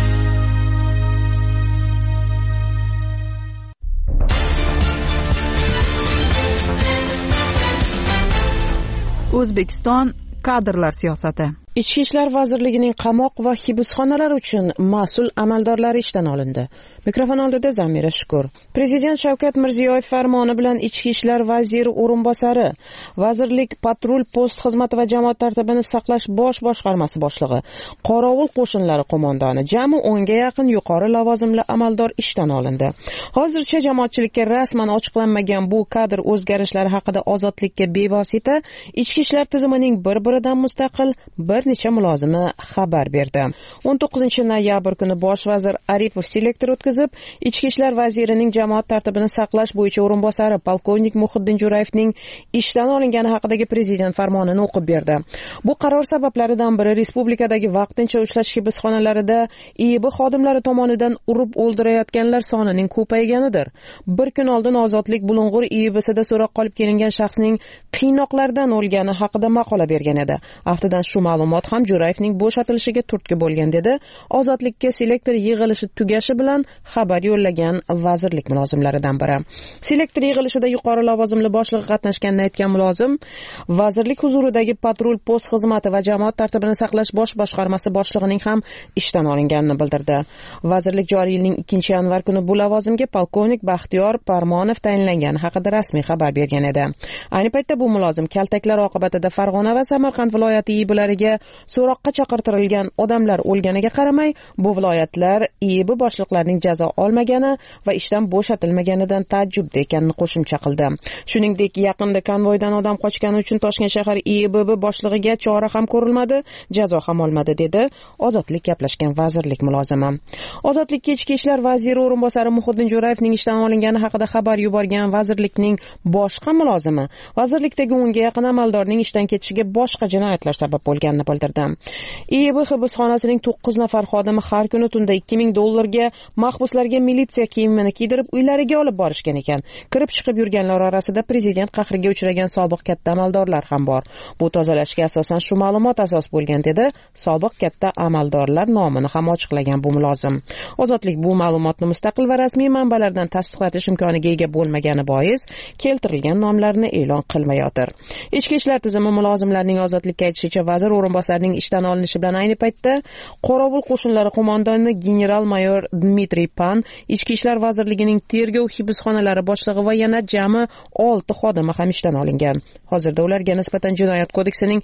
O'zbekiston kadrlar siyosati. Ichki ishlar vazirligining qamoq va hibsxonalar uchun mas'ul amaldorlari ishdan olindi. Mikrofon oldida Zamira Shukur. Prezident Shavkat Mirziyoyev farmoni bilan Ichki ishlar vaziri o'rinbosari, vazirlik patrul post xizmati va jamoat tartibini saqlash bosh boshqarmasi boshlig'i, qorovul qo'shinlari qo'mondoni, jami 10 ga yaqin yuqori lavozimli amaldor ishdan olindi. Hozircha jamoatchilikka rasman ochiqlanmagan bu kadr o'zgarishlari haqida Ozodlikka bevosita ichki ishlar tizimining bir-biridan mustaqil bir necha mulozimi xabar berdi. 19-noyabr kuni bosh vazir Aripov selektor o'tkazib, ichki ishlar vazirining jamoat tartibini saqlash bo'yicha o'rinbosari polkovnik Muhiddin Jo'rayevning ishdan olingani haqidagi prezident farmonini o'qib berdi. Bu qaror sabablaridan biri respublikadagi vaqtincha ushlash hibsxonalarida IIB xodimlari tomonidan urib o'ldirayotganlar sonining ko'payganidir. Bir kun oldin Ozodlik Bulung'ur IIBsida so'roq qolib kelingan shaxsning qiynoqlardan o'lgani haqida maqola bergan edi. Aftidan shu ma'lumot ham Jo'rayevning bo'shatilishiga turtki bo'lgan dedi. Ozodlikka selektor yig'ilishi tugashi bilan xabar yo'llagan vazirlik mulozimlaridan biri. Selektor yig'ilishida yuqori lavozimli boshliq qatnashganini aytgan mulozim, vazirlik huzuridagi patrul post xizmati va jamoat tartibini saqlash bosh boshqarmasi boshlig'ining ham ishdan olinganini bildirdi. Vazirlik joriy yilning 2-yanvar kuni bu lavozimga polkovnik Baxtiyor Parmonov tayinlangani haqida rasmiy xabar bergan edi. Ayni paytda bu mulozim kaltaklar oqibatida Farg'ona va Samarqand viloyati IIBlariga so'roqqa chaqirtirilgan odamlar o'lganiga qaramay, bu viloyatlar IIB boshliqlarining jazo olmagani va ishdan bo'shatilmaganidan taajjubda ekanini qo'shimcha qildi. Shuningdek, yaqinda konvoydan odam qochgani uchun Toshkent shahar IIB boshlig'iga chora ham ko'rilmadi, jazo ham olmadi dedi Ozodlik gaplashgan vazirlik mulozimi. Ozodlikka ichki ishlar vaziri o'rinbosari Muhiddin Jo'rayevning ishdan olingani haqida xabar yuborgan vazirlikning boshqa mulozimi vazirlikdagi 10 ga yaqin amaldorning ishdan ketishiga boshqa jinoyatlar sabab bo'lganini bildirdi. IIB hibsxonasining 9 nafar xodimi har kuni tunda $2000 mahbuslarga militsiya kiyimini kiydirib uylariga olib borishgan ekan. Kirib chiqib yurganlar orasida prezident qahriga uchragan sobiq katta amaldorlar ham bor. Bu tozalashga asosan shu ma'lumot asos bo'lgan dedi sobiq katta amaldorlar nomini ham ochiqlagan bu mulozim. Ozodlik bu ma'lumotni mustaqil va rasmiy manbalardan tasdiqlatish imkoniga ega bo'lmagani bois keltirilgan nomlarni e'lon qilmayotir. Ichki ishlar tizimi mulozimlarining Ozodlikka aytishicha vazir o'rinbosarining ishdan olinishi bilan ayni paytda qorovul qo'shinlari qo'mondoni general-mayor Dmitriy Pan, Ichki ishlar vazirligining tergov hibsxonalari boshlig'i va yana jami 6 xodimi ham ishdan olingan. Hozirda ularga nisbatan Jinoyat kodeksining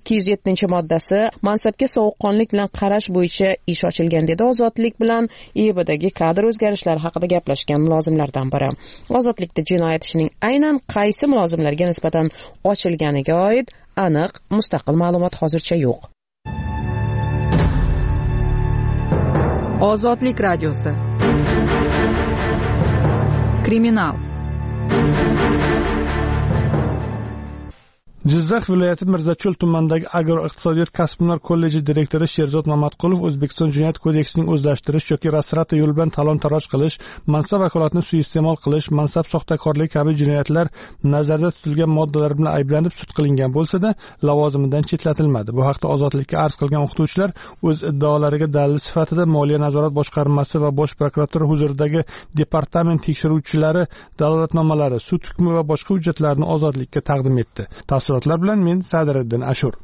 207-moddasi mansabga sovuqqonlik bilan qarash bo'yicha ish ochilgan dedi Ozodlik bilan IIBdagi kadr o'zgarishlari haqida gaplashgan mulozimlardan biri. Ozodlikda jinoyat ishining aynan qaysi mulozimlarga nisbatan ochilganiga oid aniq mustaqil ma'lumot hozircha yo'q. Ozodlik radiosi. Kriminal. Jizzax viloyati Mirzacho'l tumanidagi agroiqtisodiyot kasb-hunar kolleji direktori Sherzod Mamatqulov O'zbekiston Jinoyat kodeksining o'zlashtirish yoki rasrata yo'l bilan talon-taroj qilish, mansab vakolatini suiiste'mol qilish, mansab soxtakorligi kabi jinoyatlar nazarda tutilgan moddalar bilan ayblanib sud qilingan bo'lsa-da, lavozimidan chetlatilmadi. Bu haqda Ozodlikka arz qilgan o'qituvchilar o'z iddaolariga dalil sifatida Moliya nazorat boshqarmasi va Bosh prokuratura huzuridagi departament tekshiruvchilari dalolatnomalari, sud hukmi va boshqa hujjatlarni Ozodlikka taqdim etdi. Tafsilotlar bilan men Sadiriddin Ashur.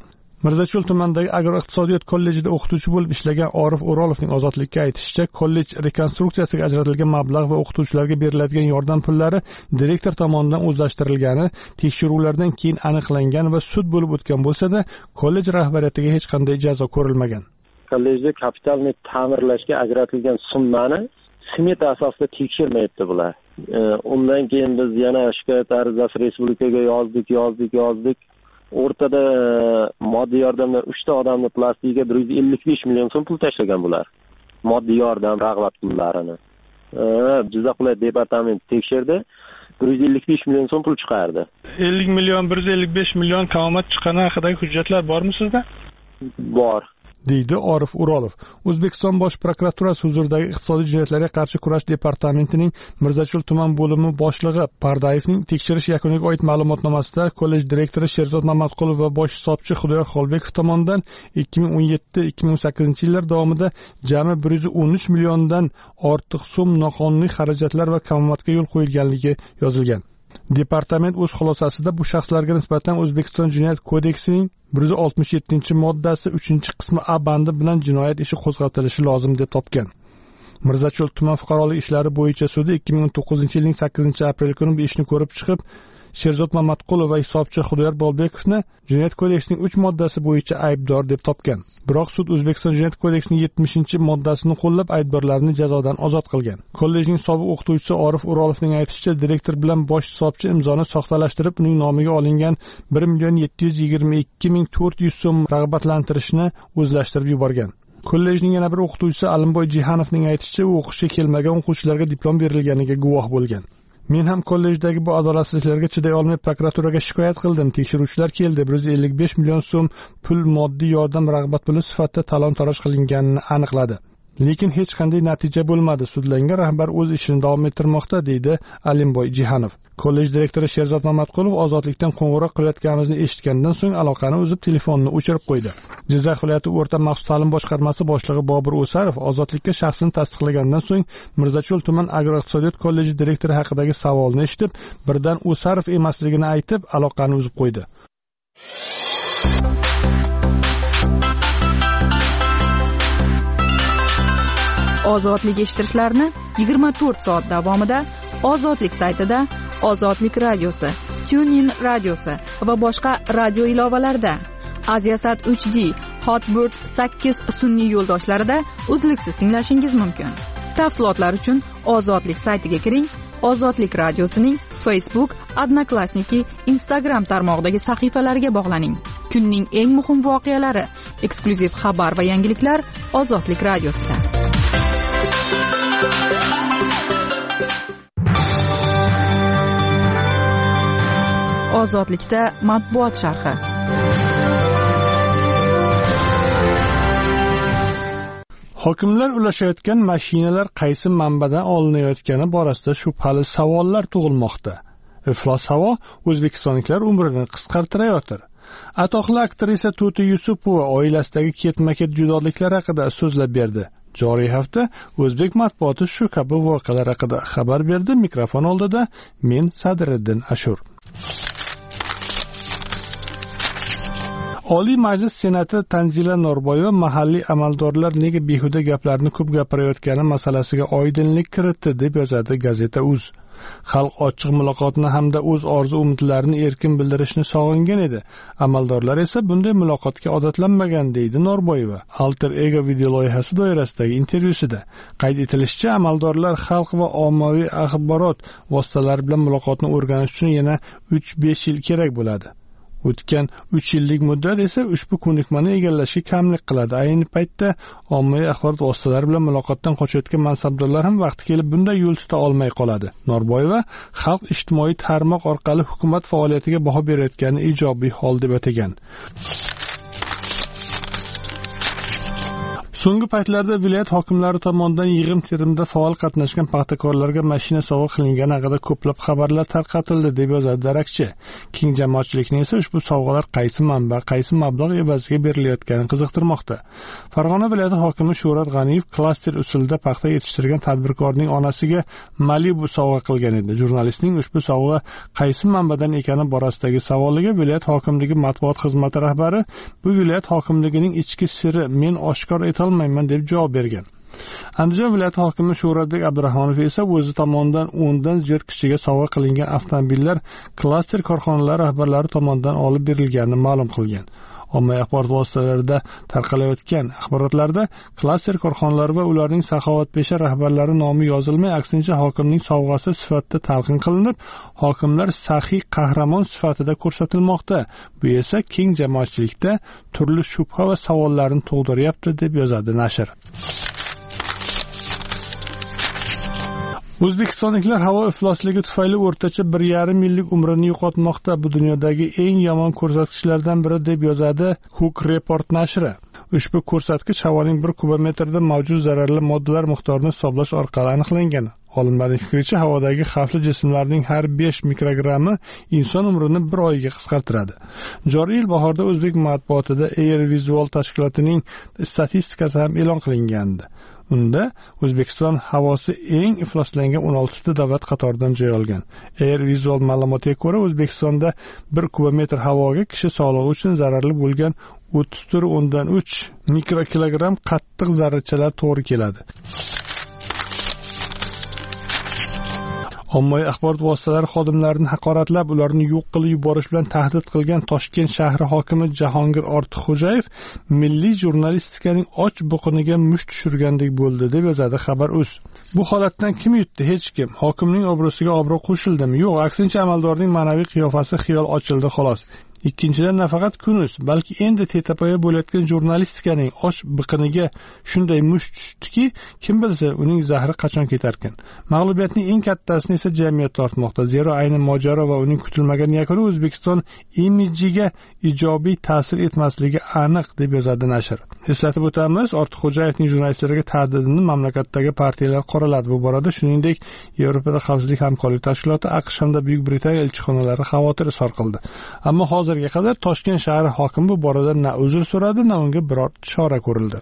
Mirzacho'l tumanidagi agroiqtisodiyot kollejida o'qituvchi bo'lib ishlagan Orif O'rolovning ozodlikka aytishicha, kollej rekonstruksiyasiga ajratilgan mablag' va o'qituvchilarga beriladigan yordam pullari direktor tomonidan o'zlashtirilgani tekshiruvlardan keyin aniqlangan va sud bo'lib o'tgan bo'lsa-da, kollej rahbariyatiga hech qanday jazo ko'rilmagan. Kollejda kapitalni ta'mirlashga ajratilgan summani smeta asosida tekshirmayapti bular. Undan keyin biz yana shikoyat arizasi respublikaga yozdik. O'rtada moddiy yordamdan 3 ta odamni plastikiga 155 million so'm pul tashlagan bular. Moddiy yordam rag'bat pullarini. Jizzax viloyat departamenti tekshirdi. 155 million so'm pul chiqardi. 50 million, 155 million kaomat chiqqani haqidagi hujjatlar bormi sizda? Bor. deydi Orif O'rolov. O'zbekiston Bosh prokuraturasi huzuridagi iqtisodiy jinoyatlarga qarshi kurash departamentining Mirzacho'l tuman bo'limi boshlig'i Pardayevning tekshirish yakuniga oid ma'lumotnomasida kollej direktori Sherzod Mamatqulov va bosh hisobchi Xudoyor Xolbekov tomonidan 2017-2018 yillar davomida jami 113 milliondan ortiq so'm noqonuniy xarajatlar va kamomatga yo'l qo'yilganligi yozilgan. Departament o'z xulosasida bu shaxslarga nisbatan O'zbekiston Jinoyat kodeksining 167-moddasi 3-qismi A bandi bilan jinoyat ishi qo'zg'atilishi lozim deb topgan. Mirzacho'l tuman fuqarolik ishlari bo'yicha sudi 2019-yilning 8-aprel kuni bu ishni ko'rib chiqib, Sherzod Mamatqulov va hisobchi Xudoyor Bolbekovni Jinoyat kodeksining 3 moddasi bo'yicha aybdor deb topgan. Biroq sud O'zbekiston Jinoyat kodeksining 70-moddasini qo'llab aybdorlarni jazodan ozod qilgan. Kollejning sobiq o'qituvchisi Orif O'rolovning aytishicha, direktor bilan bosh hisobchi imzoni soxtalashtirib, uning nomiga olingan 1,722,400 so'm rag'batlantirishni o'zlashtirib yuborgan. Kollejning yana bir o'qituvchisi Alimboy Jihanovning aytishicha, u o'qishga kelmagan o'quvchilarga diplom berilganiga guvoh bo'lgan. Men ham kollejdagi bu adolatsizliklarga chiday olmay prokuraturaga shikoyat qildim. Tekshiruvchilar keldi. 155 million so'm pul moddiy yordam rag'bat puli sifatida talon-taroj qilinganini aniqladi. Lekin hech qanday natija bo'lmadi. Sudlangan rahbar o'z ishini davom ettirmoqda, deydi Alimboy Jihanov. Kollej direktori Sherzod Mamatqulov ozodlikdan qo'ng'iroq qilayotganimizni eshitgandan so'ng aloqani uzib, telefonni o'chirib qo'ydi. Jizzax viloyati o'rta maxsus ta'lim boshqarmasi boshlig'i Bobur O'sarov ozodlikka shaxsini tasdiqlagandan so'ng Mirzacho'l tuman agroiqtisodiyot kolleji direktori haqidagi savolni eshitib, birdan O'sarov emasligini aytib, aloqani uzib qo'ydi. Ozodlik eshittirishlarni 24 soat davomida Ozodlik saytida, Ozodlik radiosi, TuneIn radiosi va boshqa radio ilovalarida, Aziasat 3D, Hotbird 8 sun'iy yo'ldoshlarida uzluksiz tinglashingiz mumkin. Tafsilotlar uchun Ozodlik saytiga kiring. Ozodlik radiosining Facebook, Odnoklassniki, Instagram tarmog'idagi sahifalariga bog'laning. Kunning eng muhim voqealari, eksklyuziv xabar va yangiliklar Ozodlik radiosida. Ozodlikda matbuot sharhi. Hokimlar ulashayotgan mashinalar qaysi manbadan olinayotgani borasida shubhali savollar tug'ilmoqda. Iflos havo o'zbekistonliklar umrini qisqartirayotir. Atoqli aktrisa To'ti Yusupova oilasidagi ketma-ket judoliklar haqida so'zlab berdi. Joriy hafta o'zbek matbuoti shu kabi voqealar haqida xabar berdi. Mikrofon oldida men Sadriddin Ashur. Oliy Majlis Senati Tanzila Norboyeva mahalliy amaldorlar nega behuda gaplarni ko'p gapirayotgani masalasiga oydinlik kiritdi deb yozadi gazeta Uz. Xalq ochiq muloqotni hamda o'z orzu-umidlarini erkin bildirishni sog'ingan edi. Amaldorlar esa bunday muloqotga odatlanmagan, deydi Norboyeva. Alter Ego video loyihasi doirasidagi intervyusida qayd etilishicha, amaldorlar xalq va ommaviy axborot vositalari bilan muloqotni o'rganish uchun yana 3-5 yil kerak bo'ladi. O'tgan 3 yillik muddat esa ushbu ko'nikmani egallashga kamlik qiladi. Ayni paytda ommaviy axborot vositalari bilan muloqotdan qochayotgan mansabdorlar ham vaqti kelib bunday yo'l tuta olmay qoladi. Norboyeva xalq ijtimoiy tarmoq orqali hukumat faoliyatiga baho berayotganini ijobiy hol deb atagan. So'nggi paytlarda viloyat hokimlari tomonidan yig'im-terimda faol qatnashgan paxtakorlarga mashina sovg'a qilingani haqida ko'plab xabarlar tarqatildi deb yozadi darakchi. Keng jamoatchilikni esa ushbu sovg'alar qaysi manba, qaysi mablag' evaziga berilayotgani qiziqtirmoqda. Farg'ona viloyati hokimi Shuhrat G'aniyev klaster usulida paxta yetishtirgan tadbirkorning onasiga Malibu sovg'a qilgan edi. Jurnalistning ushbu sovg'a qaysi manbadan ekani borasidagi savoliga viloyat hokimligi matbuot xizmati rahbari bu viloyat hokimligining ichki siri, men oshkor etolmayman deb javob bergan. Andijon viloyati hokimi Shuhratbek Abdurahmonov esa o'zi tomonidan 10 dan ziyod kishiga sovg'a qilingan avtomobillar klaster korxonalari rahbarlari tomonidan olib berilganini ma'lum qilgan. Ommaviy axborot vositalarida tarqalayotgan axborotlarda klaster korxonalari va ularning saxovatpesha rahbarlari nomi yozilmay, aksincha hokimning sovg'asi sifatida talqin qilinib, hokimlar saxiy qahramon sifatida ko'rsatilmoqda. Bu esa keng jamoatchilikda turli shubha va savollarni tug'diryapti deb yozadi nashr. O'zbekistonliklar havo iflosligi tufayli o'rtacha 1,5 yillik umrini yo'qotmoqda. Bu dunyodagi eng yomon ko'rsatkichlardan biri deb yozadi Hook Report nashri. Ushbu ko'rsatkich havoning 1 kubometrda mavjud zararli moddalar miqdorini hisoblash orqali aniqlangan. Olimlarning fikricha, havodagi xavfli jismlarning har 5 mikrogrammi inson umrini 1 oyga qisqartiradi. Joriy yil bahorda o'zbek matbuotida Air Visual tashkilotining statistikasi ham e'lon qilingandi. Unda O'zbekiston havosi eng ifloslangan 16 ta davlat qatoridan joy olgan. Air Visual ma'lumotiga ko'ra, O'zbekistonda 1 kubometr havoga kishi sog'lig'i uchun zararli bo'lgan 34.3 mikrokilogramm qattiq zarrachalar to'g'ri keladi. Ommaviy axborot vositalari xodimlarini haqoratlab, ularni yo'q qilib yuborish bilan tahdid qilgan Toshkent shahri hokimi Jahongir Ortiqxo'jayev milliy jurnalistikaning och buqiniga musht tushirgandek bo'ldi deb yozadi Xabar.uz. Bu holatdan kim yutdi? Hech kim. Hokimning obro'siga obro' qo'shildimi? Yo'q, aksincha amaldorning ma'naviy qiyofasi xiyol ochildi xolos. Ikkinchidan, nafaqat Kunuz, balki endi tetapoya bo'layotgan jurnalistikaning och biqiniga shunday musht tushdiki, kim bilsa uning zahri qachon ketarkan. Mag'lubiyatning eng kattasini esa jamiyat tortmoqda. Zero ayni mojaro va uning kutilmagan yakuni O'zbekiston imijiga ijobiy ta'sir etmasligi aniq deb yozadi nashr. Eslatib o'tamiz, Ortiqxo'jayevning jurnalistlarga tahdidini mamlakatdagi partiyalar qoraladi. Bu borada shuningdek Yevropada xavfsizlik hamkorlik tashkiloti, AQSh hamda Buyuk Britaniya elchixonalari xavotir izhor qildi. Ammo hozirga qadar Toshkent shahri hokimi bu borada na uzr so'radi, na unga biror chora ko'rildi.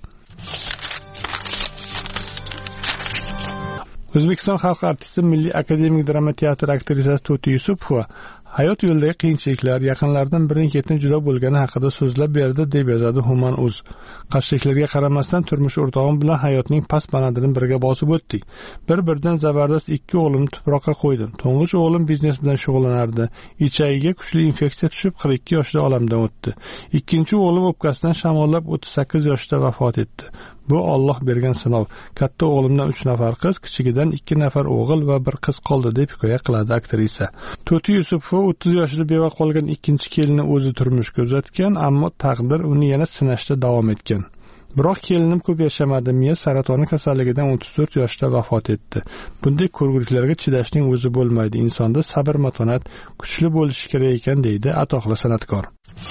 O'zbekiston xalq artisti, Milliy akademik drama teatri aktrisasi To'ti Yusupova hayot yo'lidagi qiyinchiliklar, yaqinlaridan birining ketini juda bo'lgani haqida so'zlab berdi deb yozadi Human.uz. Qarshiliklarga qaramasdan turmush o'rtog'im bilan hayotning past banadini birga bosib o'tdik. Bir-biridan zabardast 2 o'g'limni tuproqqa qo'ydim. To'ng'ich o'g'lim biznes bilan shug'ullanardi. Ichagiga kuchli infeksiya tushib 42 yoshda olamdan o'tdi. Ikkinchi o'g'lim o'pkasidan shamollab 38 yoshda vafot etdi. Bu Alloh bergan sinov. Katta o'g'limdan 3 nafar qiz, kichigidan 2 nafar o'g'il va 1 qiz qoldi deb hikoya qiladi aktrisa. To'ti Yusupova 30 yoshida beva qolgan ikkinchi kelinni o'zi turmushga uzatgan, ammo taqdir uni yana sinashda davom etgan. Biroq kelinim ko'p yashamadi, miya saratoni kasalligidan 34 yoshda vafot etdi. Bunday ko'rguliklarga chidashning o'zi bo'lmaydi. Insonda sabr, matonat kuchli bo'lishi kerak ekan, deydi atoqli san'atkor.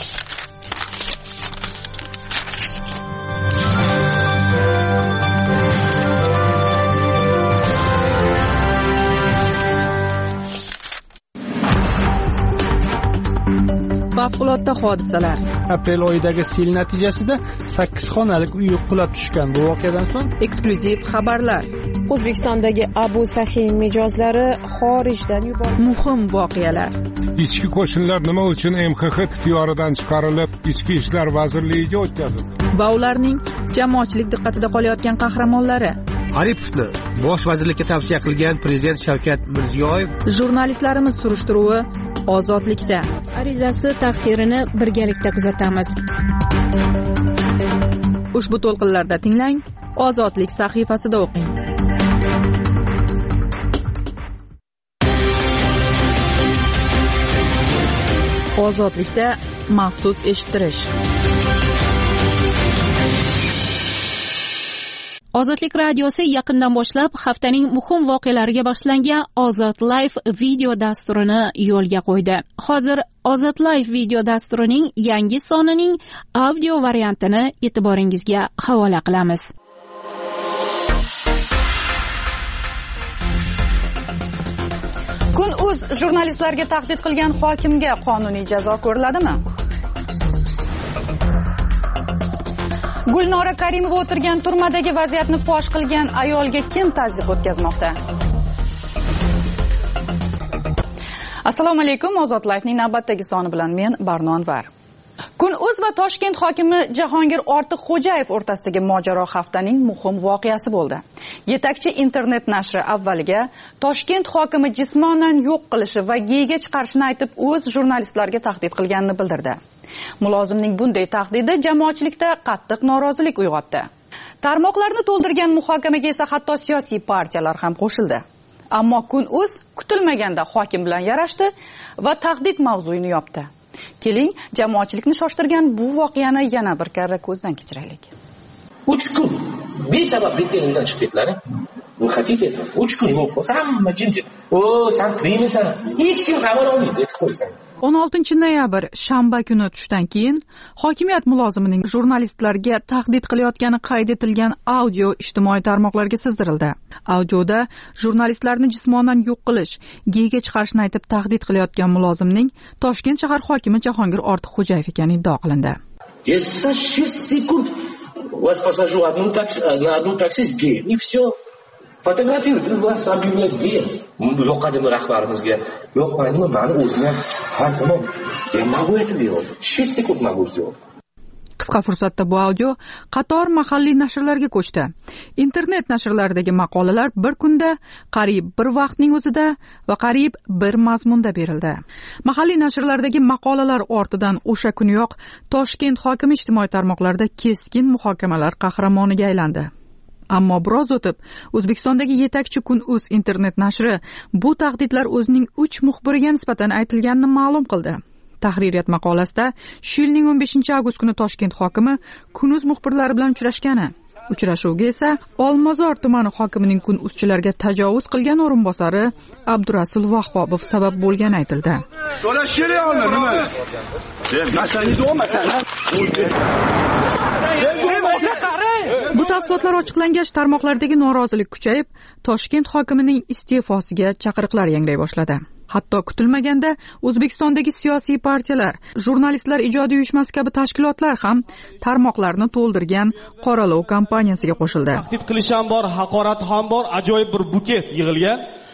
Favqulodda hodisalar. Aprel oyidagi sel natijasida 8 xonalik uy qulab tushgan. Bu voqeadan so'ng Eksklyuziv xabarlar. O'zbekistondagi Abu Sahiy mijozlari xorijdan yuborildi. Muhim voqealar. Ichki qo'shinlar nima uchun MXX ixtiyoridan chiqarilib, Ichki ishlar vazirligiga o'tkazildi? Va ularning jamoatchilik diqqatida qolayotgan qahramonlari. Aripovni bosh vazirlikka tavsiya qilgan prezident Shavkat Mirziyoyev. Jurnalistlarimiz surishtiruvi ozodlikda. Arizasi taqdirini birgalikda kuzatamiz. Ushbu to'lqinlarda tinglang, Ozodlik sahifasida o'qing. Ozodlikda maxsus eshittirish. Ozodlik radiosi yaqindan boshlab haftaning muhim voqealariga bag'ishlangan Ozod Live video dasturini yo'lga qo'ydi. Hozir Ozod Live video dasturining yangi sonining audio variantini e'tiboringizga havola qilamiz. Kun.uz jurnalistlarga tahdid qilgan hokimga qonuniy jazo ko'riladimi? Gulnora Karimova o'tirgan turmadagi vaziyatni fosh qilgan ayolga kim tazyiq o'tkazmoqda? Assalomu alaykum, Ozod Life'ning navbatdagi soni bilan men Barno Anvar. Kun.uz va Toshkent hokimi Jahongir Ortiqxo'jayev o'rtasidagi mojaro haftaning muhim voqeasi bo'ldi. Yetakchi internet nashri avvaliga Toshkent hokimi jismonan yo'q qilishi va geyiga chiqarishini aytib, o'z jurnalistlarga tahdid qilganini bildirdi. Mulozimning bunday tahdidi jamoatchilikda qattiq norozilik uyg'otdi. Tarmoqlarni to'ldirgan muhokamaga esa hatto siyosiy partiyalar ham qo'shildi. Ammo Kun.uz kutilmaganda hokim bilan yarashdi va tahdid mavzuyini yopdi. Keling, jamoatchilikni shoshtirgan bu voqeani yana bir karra ko'zdan kechiraylik. 3 kun besabab bittadan chiqib ketdilar. Bu хотите это? 3 kun yo'q bo'lsa hamma jimjit. Sen primisan. Hech kim xabar olmaydi, aytib qo'ysan. 16 noyabr shanba kuni tushdan keyin hokimiyat mulozimining jurnalistlarga tahdid qilayotgani qayd etilgan audio ijtimoiy tarmoqlarga sizdirildi. Audioda jurnalistlarni jismonan yo'q qilish, geyiga chiqarishni aytib tahdid qilayotgan mulozimning Toshkent shahar hokimi Jahongir Ortiqxo'jayev ekani iddaо qilindi. Я за 6 секунд вас посажу на одну такси с геем, и все. Fotografiya вас объявлять геем. Yo'qadimi rahbarimizga? Yo'qmaydimi? Meni o'zim ham har tamom. Men могу это делать. 6 секунд могу сделать. Qisqa fursatda bu audio qator mahalliy nashrlarga ko'chdi. Internet nashrlaridagi maqolalar bir kunda, qariyb bir vaqtning o'zida va qariyb bir mazmunda berildi. Mahalliy nashrlardagi maqolalar ortidan o'sha kuniyoq Toshkent hokimi ijtimoiy tarmoqlarda keskin muhokamalar qahramoniga aylandi. Ammo biroz o'tib, O'zbekistondagi yetakchi Kun.uz internet nashri bu tahdidlar o'zining 3 muxbiriga nisbatan aytilganini ma'lum qildi. Tahririyat maqolasida shu yilning 15-avgust kuni Toshkent hokimi Kun.uz muxbirlari bilan uchrashgani, uchrashuvga esa Olmazor tumani hokimining Kun.uzchilarga tajovuz qilgan o'rinbosari Abdurasul Vahhobov sabab bo'lgani aytildi. Bu tafsilotlar ochiqlangach, tarmoqlardagi norozilik kuchayib, Toshkent hokimining iste'fosiga chaqiriqlar yangray boshladi. Hatto kutilmaganda O'zbekistondagi siyosiy partiyalar, jurnalistlar ijodiy uyushmasi kabi tashkilotlar ham tarmoqlarni to'ldirgan qoralov kampaniyasiga qo'shildi. Tahdid qilish ham bor, haqorat ham bor, ajoyib bir buket yig'ilgan.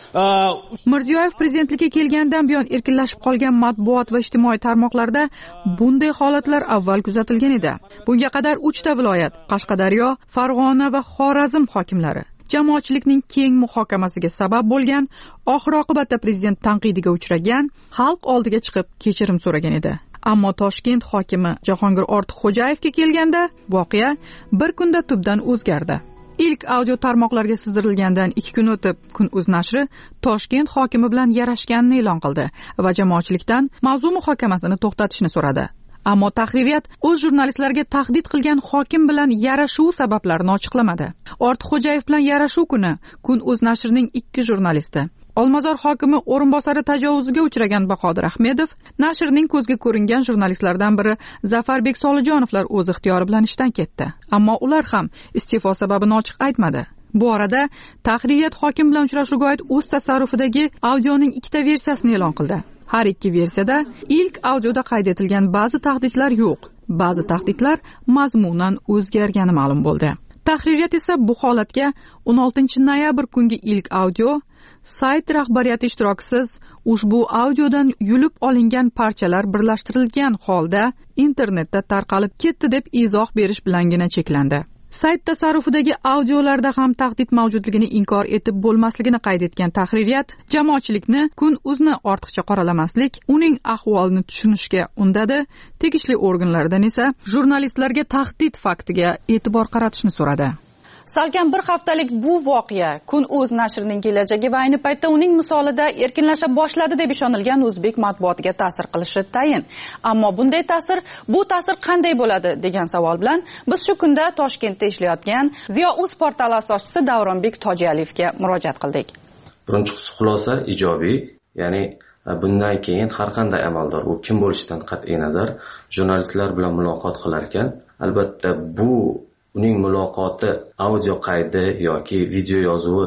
Mirziyoyev prezidentlikka kelgandan buyon erkinlashib qolgan matbuot va ijtimoiy tarmoqlarda bunday holatlar avval kuzatilgan edi. Bunga qadar 3 ta viloyat, Qashqadaryo, Farg'ona va Xorazm hokimlari jamoatchilikning keng muhokamasiga sabab bo'lgan, oxir-oqibatda prezident tanqidiga uchragan, xalq oldiga chiqib kechirim so'ragan edi. Ammo Toshkent hokimi Jahongir Ortiqxo'jayevga kelganda voqea bir kunda tubdan o'zgardi. Ilk audio tarmoqlarga sizdirilgandan 2 kun o'tib, Kun.uz nashri Toshkent hokimi bilan yarashganini e'lon qildi va jamoatchilikdan mavzu muhokamasini to'xtatishni so'radi. Ammo tahririyat o'z jurnalistlarga tahdid qilgan hokim bilan yarashuv sabablarini ochiqlamadi. Ortiqxo'jayev bilan yarashuv kuni Kun.uz nashrining 2 jurnalisti, Olmazor hokimi o'rinbosari tajovuziga uchragan Bahodir Ahmedov, nashrning ko'zga ko'ringan jurnalistlardan biri Zafarbek Solijonovlar o'z ixtiyori bilan ishdan ketdi. Ammo ular ham iste'fo sababini ochiq aytmadi. Bu orada tahririyat hokim bilan uchrashuvga oid o'z tasarrufidagi audioning 2 ta versiyasini e'lon qildi. Har ikki versiyada ilk audioda qayd etilgan ba'zi tahdidlar yo'q, ba'zi tahdidlar mazmunan o'zgargani ma'lum bo'ldi. Tahririyat esa bu holatga 16 noyabr kungi ilk audio sayt rahbariyati ishtirokisiz ushbu audiodan yulib olingan parchalar birlashtirilgan holda internetda tarqalib ketdi deb izoh berish bilangina cheklandi. Sayt tasarrufidagi audiolarda ham tahdid mavjudligini inkor etib bo'lmasligini qayd etgan tahririyat jamoatchilikni Kun.uzni ortiqcha qoralamaslik, uning ahvolini tushunishga undadi, tegishli organlardan esa jurnalistlarga tahdid faktiga e'tibor qaratishni so'radi. Salkam bir haftalik bu voqea Kun.uz nashrining kelajagi va ayni paytda uning misolida erkinlasha boshladi deb ishonilgan o'zbek matbuotiga ta'sir qilishi tayin. Ammo bunday ta'sir, bu ta'sir qanday bo'ladi degan savol bilan biz shu kunda Toshkentda ishlayotgan Ziyo.uz portali asoschisi Davronbek Tojiyaliyevga murojaat qildik. Birinchi xulosa ijobiy, ya'ni bundan keyin har qanday amaldor, u kim bo'lishidan qat'iy nazar, jurnalistlar bilan muloqot qilar ekan, albatta bu uning muloqoti audio qaydi yoki video yozuvi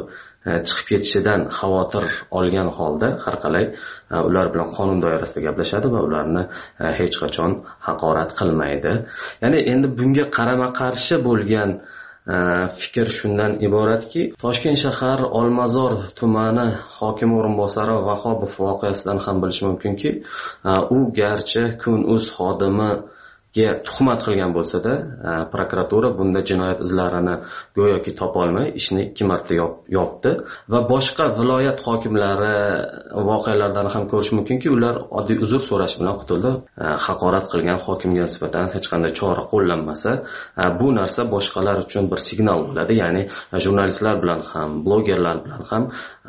chiqib ketishidan xavotir olgan holda har qalay ular bilan qonun doirasida gaplashadi va ularni hech qachon haqorat qilmaydi. Ya'ni endi bunga qarama-qarshi bo'lgan fikr shundan iboratki, Toshkent shahar Olmazor tumani hokim o'rinbosari Vahobov voqeasidan ham bilish mumkinki, u garchi Kun.uz xodimiga tuhmat qilgan bo'lsa-da, prokuratura bunda jinoyat izlarini go'yoki topolmay ishni 2 marta yopdi va boshqa viloyat hokimlari voqealardan ham ko'rish mumkinki, ular oddiy uzr so'rash bilan qutuldi. Haqorat qilgan hokimga nisbatan hech qanday chora qo'llanmasa, bu narsa boshqalar uchun bir signal bo'ladi. Ya'ni jurnalistlar bilan ham, blogerlar bilan ham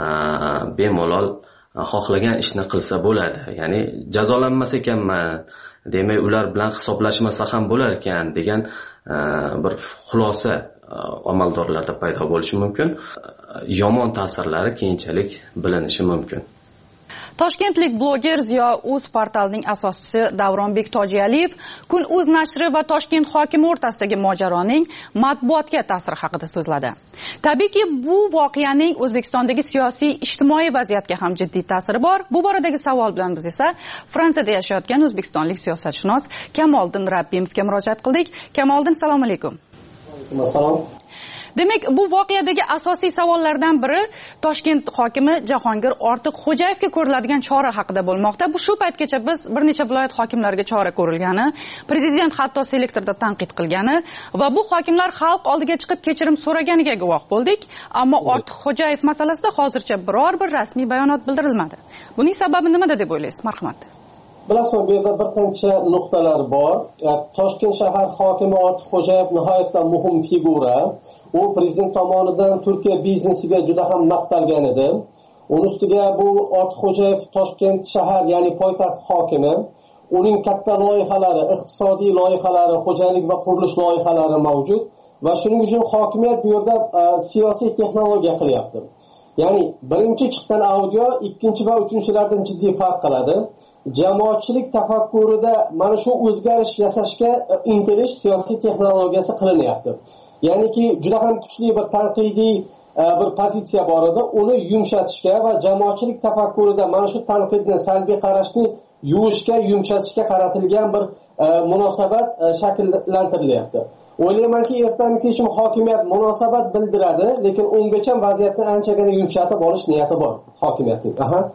bemalol xohlagan ishni qilsa bo'ladi. Ya'ni jazolanmas ekanman, demak ular bilan hisoblashmasa ham bo'lar ekan degan bir xulosa amaldorlarda paydo bo'lishi mumkin. Yomon ta'sirlari keyinchalik bilinishi mumkin. Toshkentlik bloger Ziyo.uz portalining asoschisi Davronbek Tojiyaliyev Kun.uz nashri va Toshkent hokimi o'rtasidagi mojaroning matbuotga ta'siri haqida so'zladi. Tabiiyki, bu voqeaning O'zbekistondagi siyosiy, ijtimoiy vaziyatga ham jiddiy ta'siri bor. Bu boradagi savol bilan biz esa Fransiyada yashayotgan o'zbekistonlik siyosatshunos Kamoliddin Rabbimovga murojaat qildik. Kamoliddin, assalomu alaykum. Assalom. Demak, bu voqeadagi asosiy savollardan biri Toshkent hokimi Jahongir Ortiqxo'jayevga ko'riladigan chora haqida bo'lmoqda. Bu shu paytgacha biz bir necha viloyat hokimlariga chora ko'rilgani, prezident hatto selektorda tanqid qilgani va bu hokimlar xalq oldiga chiqib kechirim so'raganiga guvoh bo'ldik. Ammo Ortiqxo'jayev masalasida hozircha biror bir rasmiy bayonot bildirilmadi. Buning sababi nimada deb o'ylaysiz, marhamat? Bilasizmi, bu yerda bir qancha nuqtalar bor. Toshkent shahar hokimi Ortiqxo'jayev nihoyatda muhim figura. U prezident tomonidan Turkiya biznesiga juda ham maqtalgan edi. Uning ustiga bu Ortiqxo'jayev Toshkent shahar, ya'ni poytaxt hokimi. Uning katta loyihalari, iqtisodiy loyihalari, xo'jalik va qurilish loyihalari mavjud va shuning uchun hokimiyat bu yerda siyosiy texnologiya qilyapti. Ya'ni birinchi chiqqan audio ikkinchi va uchinchilardan jiddiy farq qiladi. Jamoatchilik tafakkurida mana shu o'zgarish yasashga intilish siyosiy texnologiyasi qilinyapti. Ya'niki juda ham kuchli bir tanqidiy bir pozitsiya bor edi, uni yumshatishga va jamoatchilik tafakkurida mana shu tanqidni, salbiy qarashni yuvishga, yumshatishga qaratilgan bir munosabat shakllantirilyapti. O'ylaymanki, ertaga kechim hokimiyat munosabat bildiradi, lekin ungacha vaziyatni anchagina yumshatib olish niyati bor hokimiyatning.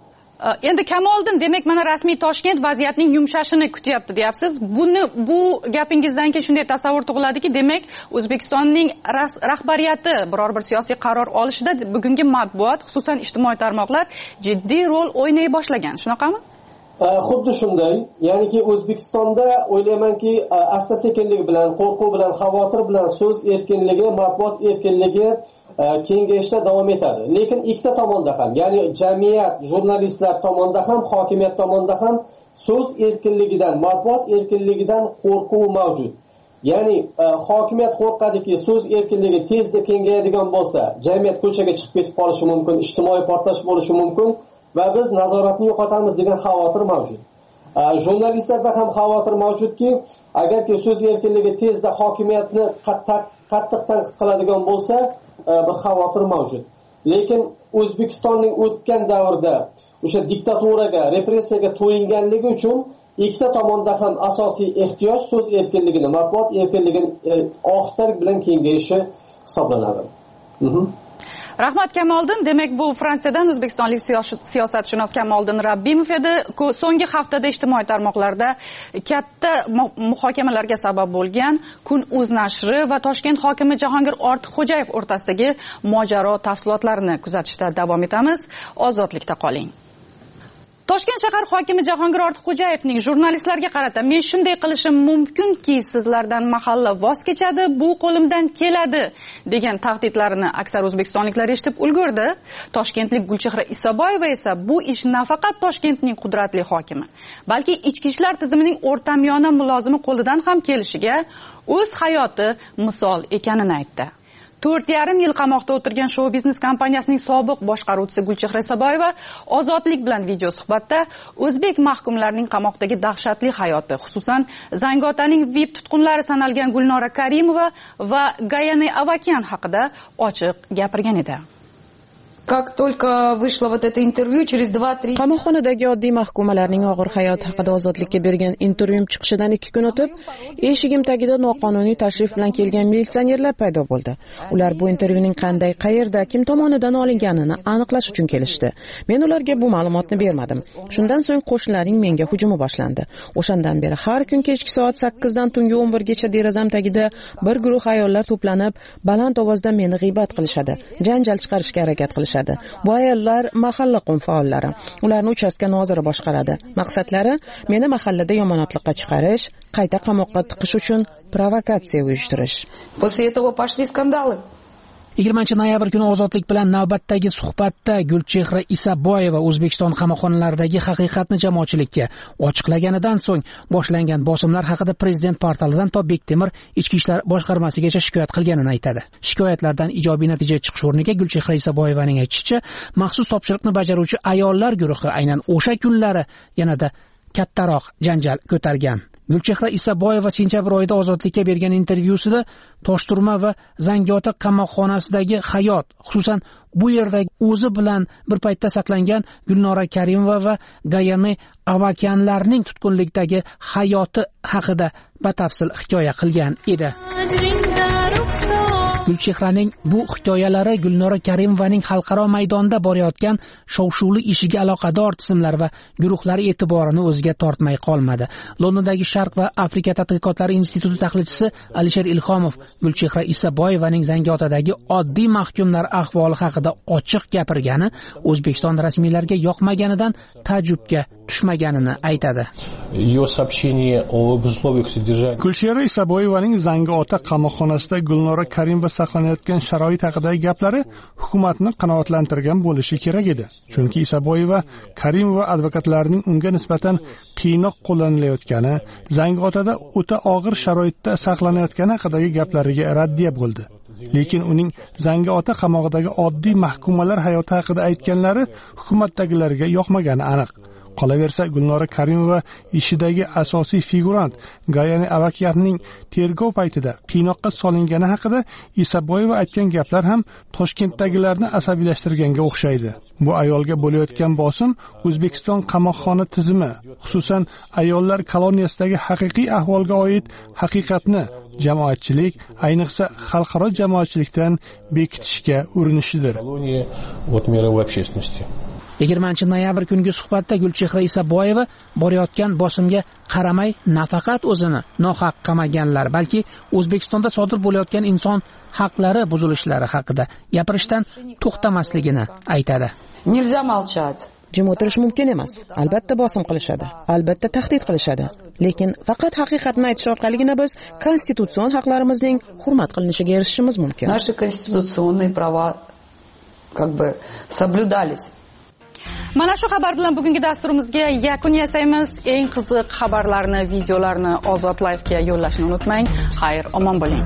Endi Kamoliddin, demak mana rasmiy Toshkent vaziyatning yumshashini kutyapti deyapsiz. Bu gapingizdan keyin shunday tasavvur tug'iladiki, demak O'zbekistonning rahbariyati biror bir siyosiy qaror olishida bugungi matbuot, xususan ijtimoiy tarmoqlar jiddiy rol o'ynay boshlagan. Shunaqami? Xuddi shunday. Ya'niki O'zbekistonda o'ylaymanki, asta-sekinlik bilan, qo'rquv bilan, xavotir bilan so'z erkinligi, matbuot erkinligi kengayishda davom etadi. Lekin ikkita tomonda ham, ya'ni jamiyat, jurnalistlar tomonida ham, hokimiyat tomonida ham so'z erkinligidan, matbuot erkinligidan qo'rquv mavjud. Ya'ni hokimiyat qo'rqadiki, so'z erkinligi tezda kengayadigan bo'lsa, jamiyat ko'chaga chiqib ketib qolishi mumkin, ijtimoiy portlash bo'lishi mumkin va biz nazoratni yo'qotamiz degan xavotir mavjud. Jurnalistlarda ham xavotir mavjudki, agarki so'z erkinligi tezda hokimiyatni qattiq tanqid qiladigan bo'lsa, bir xavotir mavjud. Lekin O'zbekistonning o'tgan davrda o'sha diktaturaga, repressiyaga to'yinganligi uchun ikkita tomonda ham asosiy ehtiyoj so'z erkinligini, matbuot erkinligini ohistalik bilan kengayishi hisoblanadi. Rahmat Kamoliddin. Demak, bu Fransiyadan o'zbekistonlik siyosatshunos Kamoliddin Rabbimov edi. So'nggi haftada ijtimoiy tarmoqlarda katta muhokamalarga sabab bo'lgan Kun.uz nashri va Toshkent hokimi Jahongir Ortiqxo'jayev o'rtasidagi mojaro tafsilotlarini kuzatishda davom etamiz. Ozodlikda qoling. Toshkent shahar hokimi Jahongir Ortiqxo'jayevning jurnalistlarga qarata men shunday qilishim mumkinki, sizlardan mahalla voz kechadi, bu qo'limdan keladi degan tahdidlarini aksar o'zbekistonliklar eshitib ulgurdi. Toshkentlik Gulchehra Isoboyeva esa bu ish nafaqat Toshkentning qudratli hokimi, balki ichki ishlar tizimining o'rtamiyona mulozimi qo'lidan ham kelishiga o'z hayoti misol ekanini aytdi. 4,5 yil qamoqda o'tirgan show biznes kompaniyasining sobiq boshqaruvchisi Gulchehra Isoboyeva Ozodlik bilan video suhbatda o'zbek mahkumlarining qamoqdagi dahshatli hayoti, xususan Zangotaning VIP tutqunlari sanalgan Gulnora Karimova va Gayane Avakyan haqida ochiq gapirgan edi. Как только вышло вот это интервью, через 2-3... Qamoqxonadagi oddiy mahkumalarning og'ir hayoti haqida Ozodlikka bergan intervyum chiqishidan 2 kun o'tib, eshigim tagida noqonuniy tashrif bilan kelgan militsionerlar paydo bo'ldi. Ular bu intervyuning qanday, qayerda, kim tomonidan olinganini aniqlash uchun kelishdi. Men ularga bu ma'lumotni bermadim. Shundan so'ng qo'shnilarning menga hujumi boshlandi. O'shandan beri har kun kechki soat 8 dan tungi 11 gacha derazam tagida bir guruh ayollar to'planib, baland ovozda meni g'iybat qilishadi, janjal chiqarishga harakat qilishadi. Bu ayollar mahalla qum faollari. Ularni uchastka noziri boshqaradi. Maqsadlari meni mahallada yomonotliqqa chiqarish, qayta qamoqqa tiqish uchun provokatsiya uyushtirish. После этого pошли скандалы. 20-noyabr kuni Ozodlik bilan navbatdagi suhbatda Gulchehra Isaboyeva O'zbekiston qamoqxonalaridagi haqiqatni jamoatchilikka ochiqlaganidan so'ng boshlangan bosimlar haqida prezident portalidan to Bektemir ichki ishlar boshqarmasigacha shikoyat qilganini aytadi. Shikoyatlardan ijobiy natija chiqish o'rniga Gulchehra Isaboyevaning aytishicha, maxsus topshiriqni bajaruvchi ayollar guruhi aynan o'sha kunlari yanada kattaroq janjal ko'targan. Gulchehra Isaboyeva sentyabr oyida Ozodlikka bergan intervyusida Toshturma va Zangiota qamoqxonasidagi hayot, xususan bu yerda o'zi bilan bir paytda saqlangan Gulnora Karimova va Gayane Avakanlarning tutqunlikdagi hayoti haqida batafsil hikoya qilgan edi. Gulchehraning bu hikoyalari Gulnora Karimovaning xalqaro maydonda borayotgan shov-shuvli ishiga aloqador tizimlar va guruhlar e'tiborini o'ziga tortmay qolmadi. Londondagi Sharq va Afrika tadqiqotlari instituti tahlilchisi Alisher Ilhomov Gulchehra Isaboyevaning Zangiotadagi oddiy mahkumlar ahvoli haqida ochiq gapirgani O'zbekiston rasmiylariga yoqmaganidan ta'jubga tushmaganini aytadi. Gulchehra Isaboyevaning Zangiota qamoqxonasida Gulnora Karimova saqlanayotgan sharoit haqidagi gaplari hukumatni qanoatlantirgan bo'lishi kerak edi. Chunki Isaboyeva Karimova advokatlarining unga nisbatan qiynoq qo'llanilayotgani, Zangiotada o'ta og'ir sharoitda saqlanayotgani haqidagi gaplariga raddiya bo'ldi. Lekin uning Zangiota qamog'idagi oddiy mahkumalar hayoti haqida aytganlari hukumatdagilarga yoqmagani aniq. Qolaversa, Gulnora Karimova ishidagi asosiy figurant Gayane Avakanning tergov paytida qiynoqqa solingani haqida Isaboyeva aytgan gaplar ham Toshkentdagilarni asabiylashtirganga o'xshaydi. Bu ayolga bo'layotgan bosim O'zbekiston qamoqxona tizimi, xususan ayollar koloniyasidagi haqiqiy ahvolga oid haqiqatni jamoatchilik, ayniqsa xalqaro jamoatchilikdan bekitishga urinishidir. 20-noyabr kungi suhbatda Gulchehra Isaboyeva borayotgan bosimga qaramay nafaqat o'zini nohaq qamaganlar, balki O'zbekistonda sodir bo'layotgan inson haqlari buzilishlari haqida gapirishdan to'xtamasligini aytadi. Nельзя молчать. Jim o'tirish mumkin emas. Albatta bosim qilishadi, albatta tahdid qilishadi. Lekin faqat haqiqatni aytish orqaligina biz konstitutsion haqlarimizning hurmat qilinishiga erishishimiz mumkin. Наши конституционные права как бы соблюдались. Mana shu xabar bilan bugungi dasturimizga yakun yasaymiz. Eng qiziq xabarlarni, videolarni Ozod Live'ga yo'llashni unutmang. Xayr, omon bo'ling.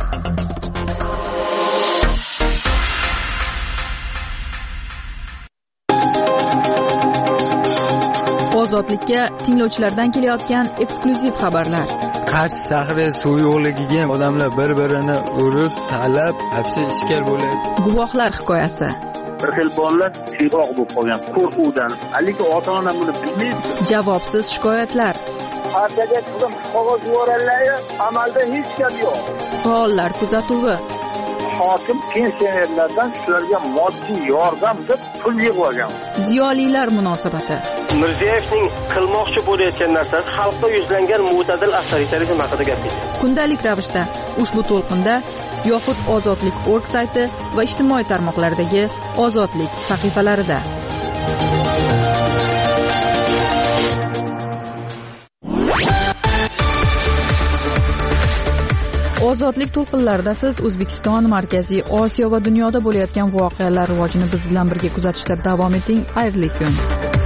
Ozodlikka tinglovchilardan kelayotgan eksklyuziv xabarlar. Qarshi shahri suv yo'qligiga odamlar bir-birini urib, talab, hapsi ishkal bo'ladi. Guvohlar hikoyasi. Bir xil bolalar tiyroq bo'lib qolgan qo'rquvdan. Lekin ota-ona buni bilmaydi. Javobsiz shikoyatlar. Partiyaga qizim qog'oz yuborganlar, amalda hech gap yo'q. Faollar kuzatuvi. Hokim pensionerlardan shularga moddiy yordam deb pul yig'ilgan. Ziyolilar munosabati. Mirziyoyevning qilmoqchi bo'layotgan narsasi xalqqa yuzlangan mo'tadil avtoritarizm haqida gapirdi. Kundalik ravishda ushbu to'lqinda yoxud Ozodlik.org sayti va ijtimoiy tarmoqlardagi Ozodlik sahifalarida. Ozodlik to'lqinlarida siz O'zbekiston, Markaziy Osiyo va dunyoda bo'layotgan voqealar rivojini biz bilan birga kuzatishda davom eting. Xayrli kun.